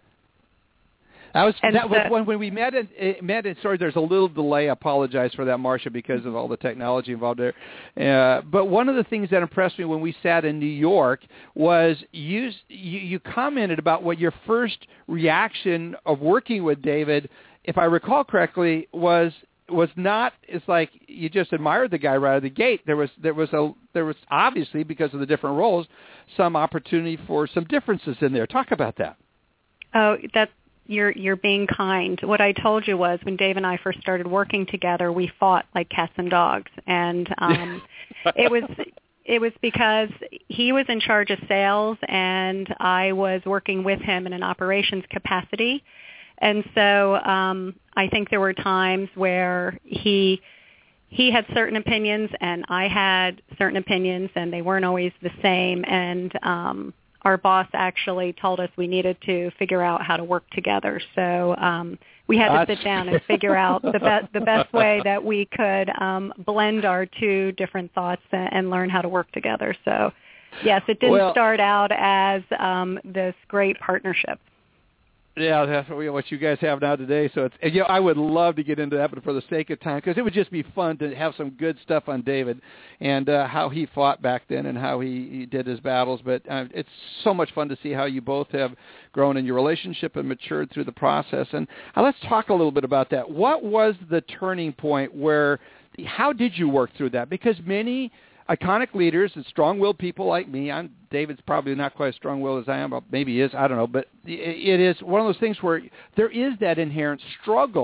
That was and that was the, when when we met and met and sorry, there's a little delay. I apologize for that, Marsha, because of all the technology involved there. Uh, but one of the things that impressed me when we sat in New York was you you, you commented about what your first reaction of working with David, if I recall correctly, was was not. It's like you just admired the guy right out of the gate. There was there was a there was obviously, because of the different roles, some opportunity for some differences in there. Talk about that. Oh, that's. You're you're being kind. What I told you was when Dave and I first started working together, we fought like cats and dogs, and um, it was it was because he was in charge of sales, and I was working with him in an operations capacity, and so um, I think there were times where he he had certain opinions, and I had certain opinions, and they weren't always the same, and um, our boss actually told us we needed to figure out how to work together. So um, we had That's... to sit down and figure out the, be- the best way that we could um, blend our two different thoughts and, and learn how to work together. So, yes, it didn't well, start out as um, this great partnership. Yeah, that's what you guys have now today. So it's, you know, I would love to get into that, but for the sake of time, because it would just be fun to have some good stuff on David and uh, how he fought back then and how he, he did his battles. But uh, it's so much fun to see how you both have grown in your relationship and matured through the process. And uh, let's talk a little bit about that. What was the turning point where, how did you work through that? Because many iconic leaders and strong-willed people like me, I'm David's probably not quite as strong-willed as I am, but maybe he is, I don't know. But it is one of those things where there is that inherent struggle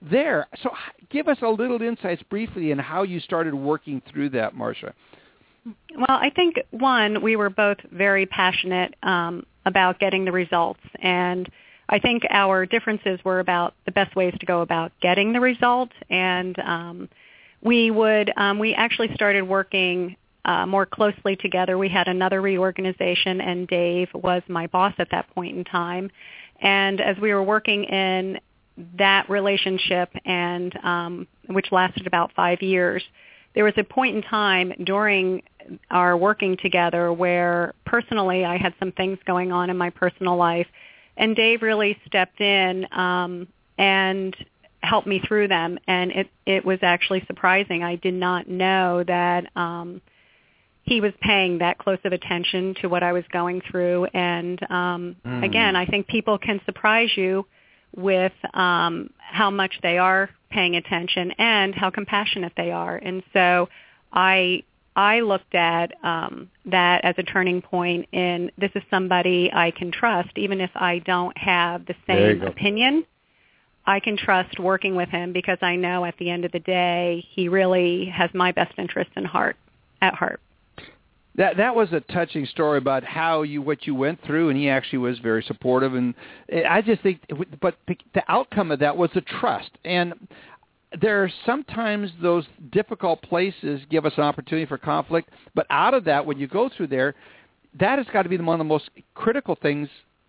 there. So give us a little insights briefly in how you started working through that, Marcia. Well, I think, one, we were both very passionate um, about getting the results, and I think our differences were about the best ways to go about getting the result, and um, we would um, we actually started working uh, more closely together. We had another reorganization, and Dave was my boss at that point in time, and as we were working in that relationship, and um, which lasted about five years, there was a point in time during our working together where personally I had some things going on in my personal life, and Dave really stepped in um, and helped me through them, and it, it was actually surprising. I did not know that um, he was paying that close of attention to what I was going through, and um, mm. again, I think people can surprise you with um, how much they are paying attention and how compassionate they are. And so I I looked at um, that as a turning point in this is somebody I can trust, even if I don't have the same opinion. I can trust working with him because I know at the end of the day he really has my best interest in heart at heart. That that was a touching story about how you what you went through, and he actually was very supportive. And I just think, but the outcome of that was the trust. And there are sometimes those difficult places give us an opportunity for conflict, but out of that, when you go through there, that has got to be one of the most critical things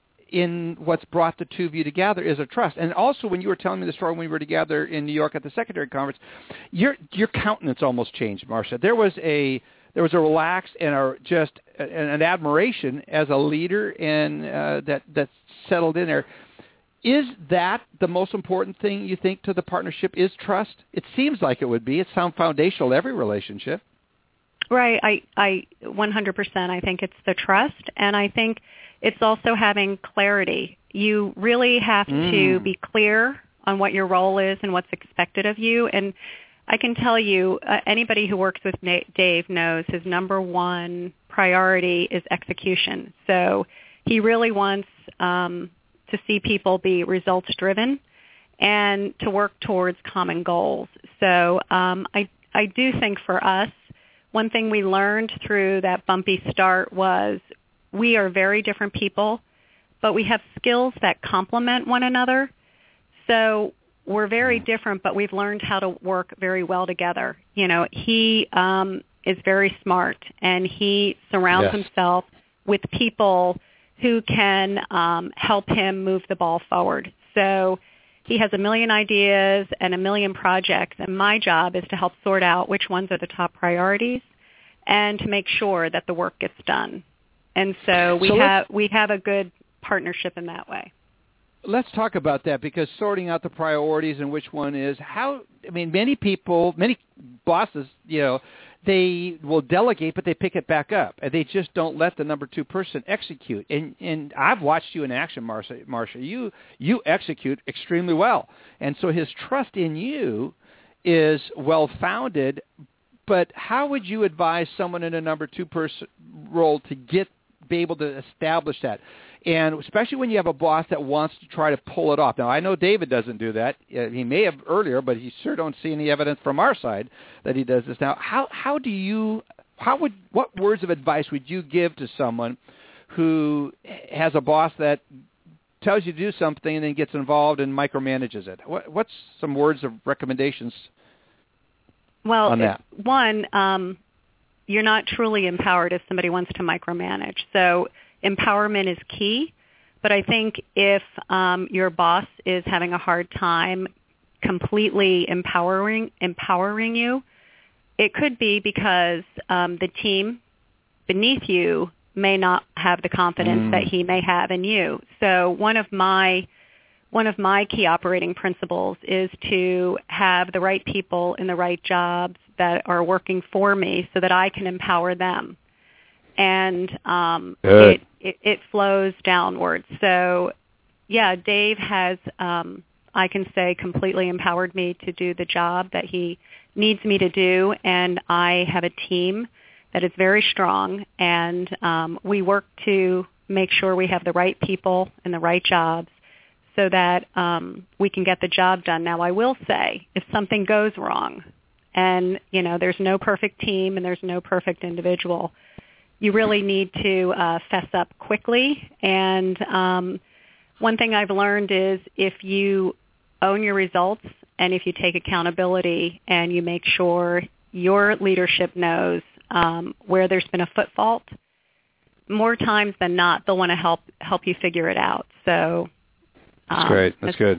in what's brought the two of you together is a trust. And also, when you were telling me the story when we were together in New York at the secondary conference, your your countenance almost changed, Marcia. There was a there was a relaxed and a, just an, an admiration as a leader and uh, that that settled in there. Is that the most important thing you think to the partnership is trust? It seems like it would be. It sounds foundational to every relationship. Right. I, I one hundred percent I think it's the trust, and I think it's also having clarity. You really have mm. to be clear on what your role is and what's expected of you. And I can tell you, uh, anybody who works with Dave knows his number one priority is execution. So he really wants um, to see people be results-driven and to work towards common goals. So um, I, I do think for us, one thing we learned through that bumpy start was we are very different people, but we have skills that complement one another. So we're very different, but we've learned how to work very well together. You know, he um, is very smart, and he surrounds yes. himself with people who can um, help him move the ball forward. So he has a million ideas and a million projects, and my job is to help sort out which ones are the top priorities and to make sure that the work gets done. And so we so have we have a good partnership in that way. Let's talk about that, because sorting out the priorities and which one is how. I mean, many people, many bosses, you know, they will delegate, but they pick it back up, and they just don't let the number two person execute. And and I've watched you in action, Marcia. Marcia, you you execute extremely well, and so his trust in you is well founded. But how would you advise someone in a number two person role to get be able to establish that? And especially when you have a boss that wants to try to pull it off. Now, I know David doesn't do that. He may have earlier, but he sure don't see any evidence from our side that he does this now. How how do you how would what words of advice would you give to someone who has a boss that tells you to do something and then gets involved and micromanages it? What, what's some words of recommendations? Well, on that? one, um, you're not truly empowered if somebody wants to micromanage. So empowerment is key, but I think if um, your boss is having a hard time completely empowering empowering you, it could be because um, the team beneath you may not have the confidence mm. that he may have in you. So one of my one of my key operating principles is to have the right people in the right jobs that are working for me so that I can empower them. And um, it, it, it flows downwards. So, yeah, Dave has, um, I can say, completely empowered me to do the job that he needs me to do, and I have a team that is very strong, and um, we work to make sure we have the right people in the right jobs so that um, we can get the job done. Now, I will say, if something goes wrong, and you know, there's no perfect team and there's no perfect individual, you really need to uh, fess up quickly. And um, one thing I've learned is if you own your results and if you take accountability and you make sure your leadership knows um, where there's been a foot fault, more times than not, they'll want to help help you figure it out. So um, that's great. That's, that's good.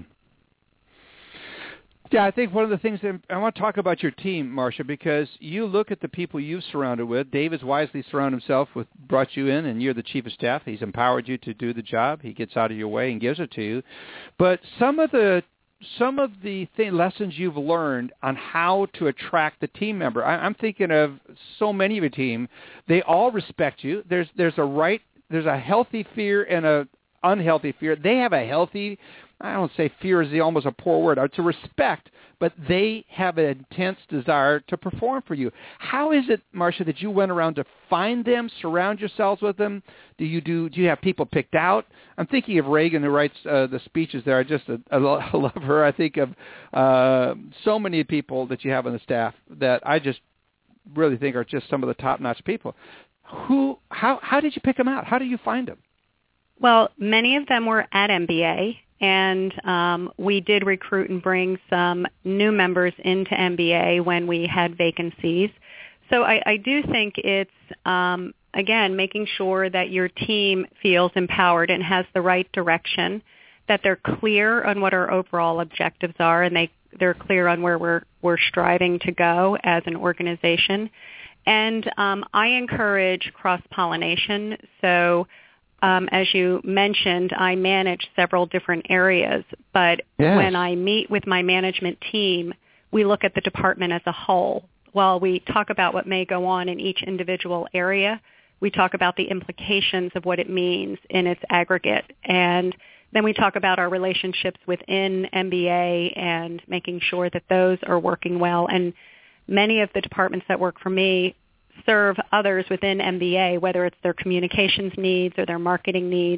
Yeah, I think one of the things that I want to talk about your team, Marcia, because you look at the people you've surrounded with. Dave has wisely surrounded himself with, brought you in, and you're the chief of staff. He's empowered you to do the job. He gets out of your way and gives it to you. But some of the some of the th- lessons you've learned on how to attract the team member. I, I'm thinking of so many of your team. They all respect you. There's there's a right, there's a healthy fear and a unhealthy fear. They have a healthy, I don't say fear is the, almost a poor word. It's a respect, but they have an intense desire to perform for you. How is it, Marcia, that you went around to find them, surround yourselves with them? Do you do? Do you have people picked out? I'm thinking of Reagan, who writes uh, the speeches there. I just uh, I love her. I think of uh, so many people that you have on the staff that I just really think are just some of the top-notch people. Who? How? How did you pick them out? How do you find them? Well, many of them were at M B A, and um, we did recruit and bring some new members into M B A when we had vacancies. So I, I do think it's, um, again, making sure that your team feels empowered and has the right direction, that they're clear on what our overall objectives are, and they, they're clear on where we're, we're striving to go as an organization. And um, I encourage cross-pollination. So Um, as you mentioned, I manage several different areas, but yes. when I meet with my management team, we look at the department as a whole. While we talk about what may go on in each individual area, we talk about the implications of what it means in its aggregate. And then we talk about our relationships within M B A and making sure that those are working well. And many of the departments that work for me serve others within M B A, whether it's their communications needs or their marketing needs.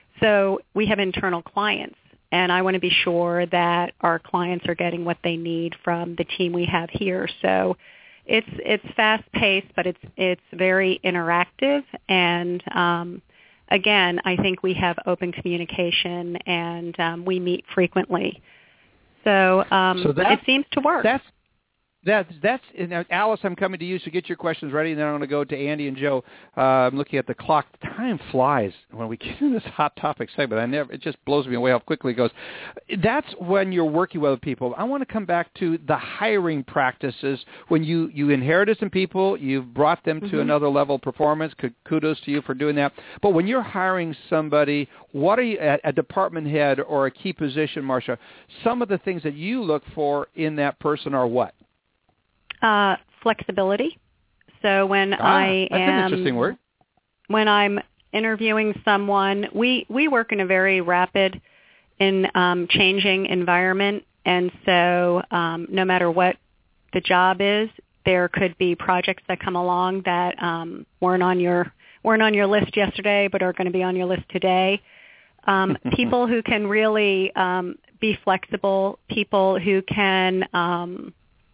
So we have internal clients, and I want to be sure that our clients are getting what they need from the team we have here. So it's it's fast-paced, but it's it's very interactive. And um, again, I think we have open communication, and um, we meet frequently. So, um, so that, it seems to work. That's That's, that's now, Alice, I'm coming to you, so get your questions ready, and then I'm going to go to Andy and Joe. Uh, I'm looking at the clock. Time flies when we get in this hot topic segment. I never, it just blows me away how quickly it goes. That's when you're working with other people. I want to come back to the hiring practices. When you, you inherited some people, you've brought them to mm-hmm. another level of performance. Kudos to you for doing that. But when you're hiring somebody, what are you, a, a department head or a key position, Marcia, some of the things that you look for in that person are what? Uh, flexibility. So when ah, I that's am, an interesting word. When I'm interviewing someone, we, we work in a very rapid and um, changing environment, and so um, no matter what the job is, there could be projects that come along that um, weren't on your weren't on your list yesterday, but are going to be on your list today. Um, people who can really um, be flexible, people who can um,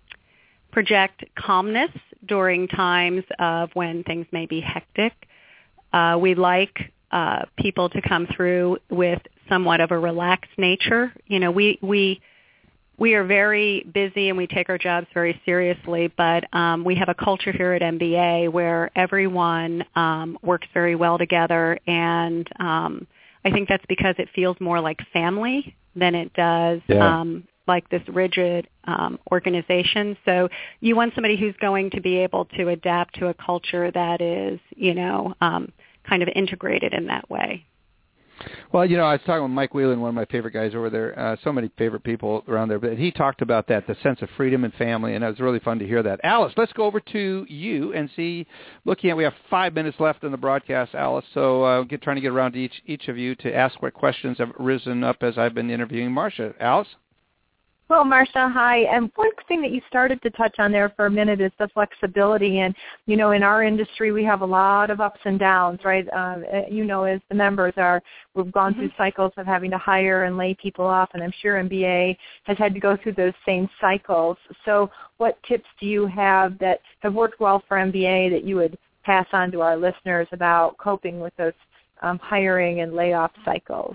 project calmness during times of when things may be hectic. Uh, we like uh, people to come through with somewhat of a relaxed nature. You know, we we we are very busy and we take our jobs very seriously, but um, we have a culture here at M B A where everyone um, works very well together, and um, I think that's because it feels more like family than it does yeah. um, like this rigid um, organization. So you want somebody who's going to be able to adapt to a culture that is, you know, um, kind of integrated in that way. Well, you know, I was talking with Mike Whelan, one of my favorite guys over there, uh, so many favorite people around there, but he talked about that, the sense of freedom and family, and it was really fun to hear that. Alice, let's go over to you and see, looking at, we have five minutes left in the broadcast, Alice, so uh, get, trying to get around to each, each of you to ask what questions have risen up as I've been interviewing Marcia. Alice? Well, Marcia, hi. And one thing that you started to touch on there for a minute is the flexibility. And, you know, in our industry, we have a lot of ups and downs, right? Uh, you know, as the members are, we've gone mm-hmm. through cycles of having to hire and lay people off, and I'm sure M B A has had to go through those same cycles. So what tips do you have that have worked well for M B A that you would pass on to our listeners about coping with those um, hiring and layoff cycles?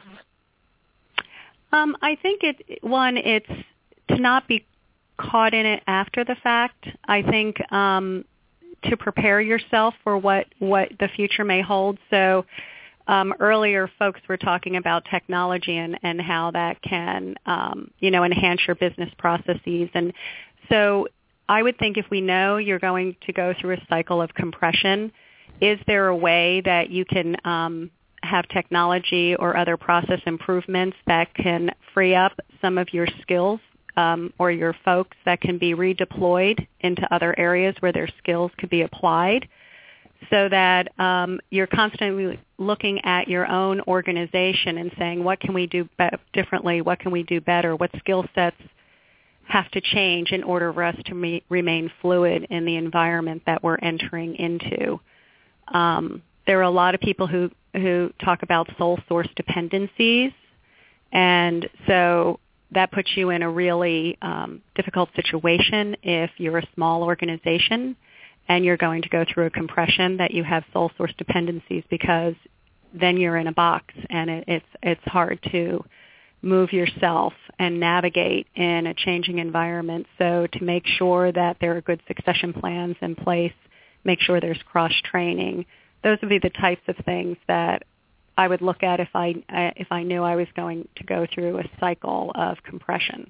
Um, I think, it one, it's to not be caught in it after the fact. I think um, to prepare yourself for what, what the future may hold. So um, earlier folks were talking about technology and, and how that can, um, you know, enhance your business processes. And so I would think if we know you're going to go through a cycle of compression, is there a way that you can um, have technology or other process improvements that can free up some of your skills um, or your folks that can be redeployed into other areas where their skills could be applied, so that um, you're constantly looking at your own organization and saying, what can we do be- differently? What can we do better? What skill sets have to change in order for us to me- remain fluid in the environment that we're entering into? Um, there are a lot of people who, who talk about sole source dependencies, and so that puts you in a really um, difficult situation if you're a small organization and you're going to go through a compression that you have sole source dependencies, because then you're in a box and it, it's it's hard to move yourself and navigate in a changing environment. So to make sure that there are good succession plans in place, make sure there's cross-training, those would be the types of things that I would look at if I if I knew I was going to go through a cycle of compression.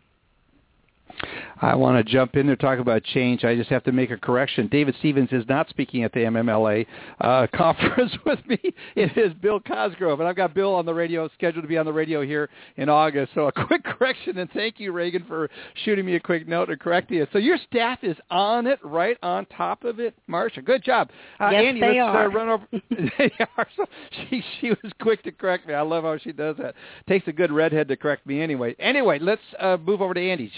I want to jump in there, talk about change. I just have to make a correction. David Stevens is not speaking at the M M L A uh, conference with me. It is Bill Cosgrove, and I've got Bill on the radio, scheduled to be on the radio here in August. So a quick correction, and thank you, Reagan, for shooting me a quick note and correcting it. So your staff is on it, right on top of it, Marcia. Good job. Uh, yes, Andy, they let's are. Uh, run over. They are. So she, she was quick to correct me. I love how she does that. Takes a good redhead to correct me anyway. Anyway, let's uh, move over to Andy.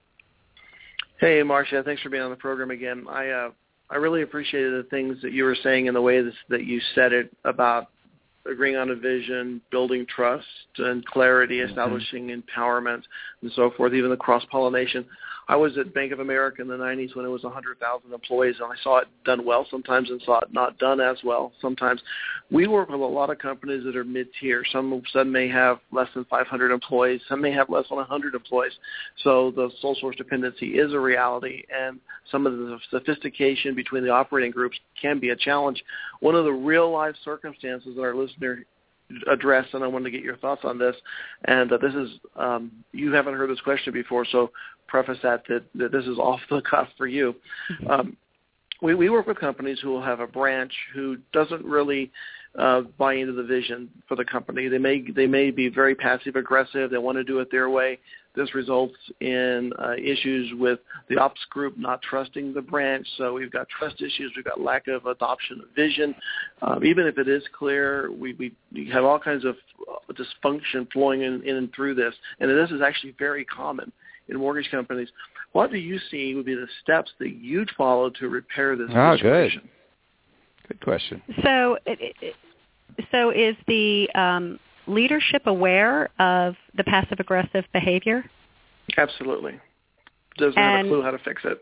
Hey, Marcia, thanks for being on the program again. I uh, I really appreciated the things that you were saying and the way this, that you said it about agreeing on a vision, building trust and clarity, establishing mm-hmm. empowerment, and so forth, even the cross-pollination. I was at Bank of America in the nineties when it was one hundred thousand employees, and I saw it done well sometimes and saw it not done as well sometimes. We work with a lot of companies that are mid-tier. Some, some may have less than five hundred employees. Some may have less than one hundred employees. So the sole source dependency is a reality, and some of the sophistication between the operating groups can be a challenge. One of the real-life circumstances that our listener addressed, and I wanted to get your thoughts on this, and uh, this is, um, you haven't heard this question before, so preface that, that, that this is off the cuff for you. Um, we, we work with companies who will have a branch who doesn't really uh, buy into the vision for the company. They may they may be very passive aggressive. They want to do it their way. This results in uh, issues with the ops group not trusting the branch. So we've got trust issues. We've got lack of adoption of vision. Um, even if it is clear, we, we, we have all kinds of dysfunction flowing in, in and through this. And this is actually very common in mortgage companies. What do you see would be the steps that you'd follow to repair this oh, situation? Good. Good question. So, it, it, so is the um, leadership aware of the passive-aggressive behavior? Absolutely. Doesn't and, have a clue how to fix it.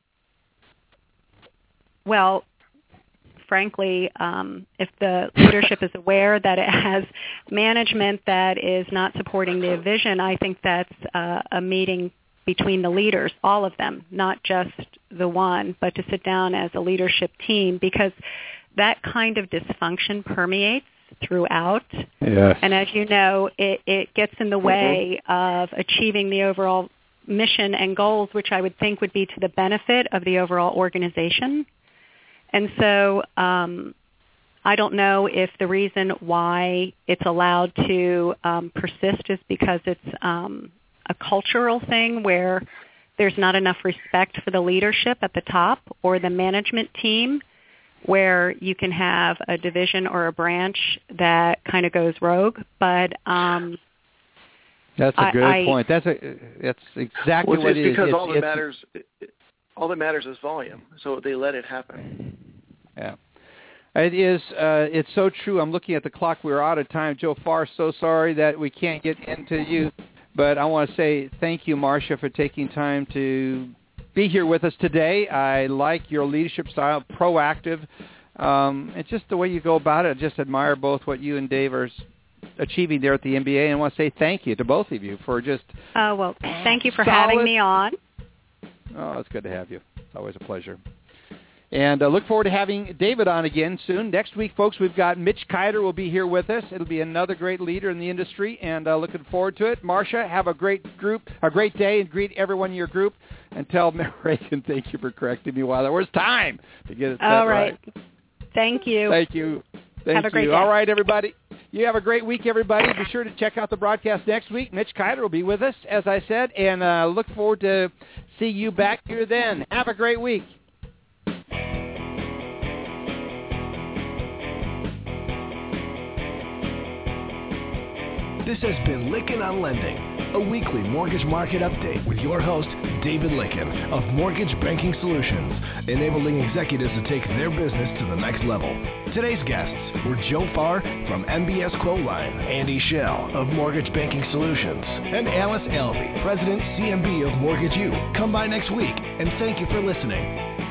Well, frankly, um, if the leadership is aware that it has management that is not supporting the vision, I think that's uh, a meeting between the leaders, all of them, not just the one, but to sit down as a leadership team, because that kind of dysfunction permeates throughout. Yes. And as you know, it, it gets in the way mm-hmm. of achieving the overall mission and goals, which I would think would be to the benefit of the overall organization. And so um, I don't know if the reason why it's allowed to um, persist is because it's um, a cultural thing where there's not enough respect for the leadership at the top or the management team, where you can have a division or a branch that kind of goes rogue. But um, That's a good I, point. That's a that's exactly well, what it's it is. because It's, all that it's, matters, all that matters is volume. So they let it happen. Yeah. It is. Uh, it's so true. I'm looking at the clock. We're out of time. Joe Farr, so sorry that we can't get into you, but I want to say thank you, Marcia, for taking time to be here with us today. I like your leadership style, proactive. Um, it's just the way you go about it. I just admire both what you and Dave are achieving there at the N B A, and I want to say thank you to both of you for just Oh, well, thank you for solid. having me on. Oh, it's good to have you. It's always a pleasure. And uh, look forward to having David on again soon. Next week, folks, we've got Mitch Kiter will be here with us. It'll be another great leader in the industry, and uh, looking forward to it. Marcia, have a great group, a great day, and greet everyone in your group. And tell Mary Reagan thank you for correcting me while there was time to get it set All right. right. Thank you. Thank you. Thank have a great you. day. All right, everybody. You have a great week, everybody. Be sure to check out the broadcast next week. Mitch Kiter will be with us, as I said, and uh, look forward to see you back here then. Have a great week. This has been Lykken on Lending, a weekly mortgage market update with your host, David Lykken of Mortgage Banking Solutions, enabling executives to take their business to the next level. Today's guests were Joe Farr from M B S Quoteline, Andy Schell of Mortgage Banking Solutions, and Alice Alvey, President, C M B of Mortgage U. Come by next week, and thank you for listening.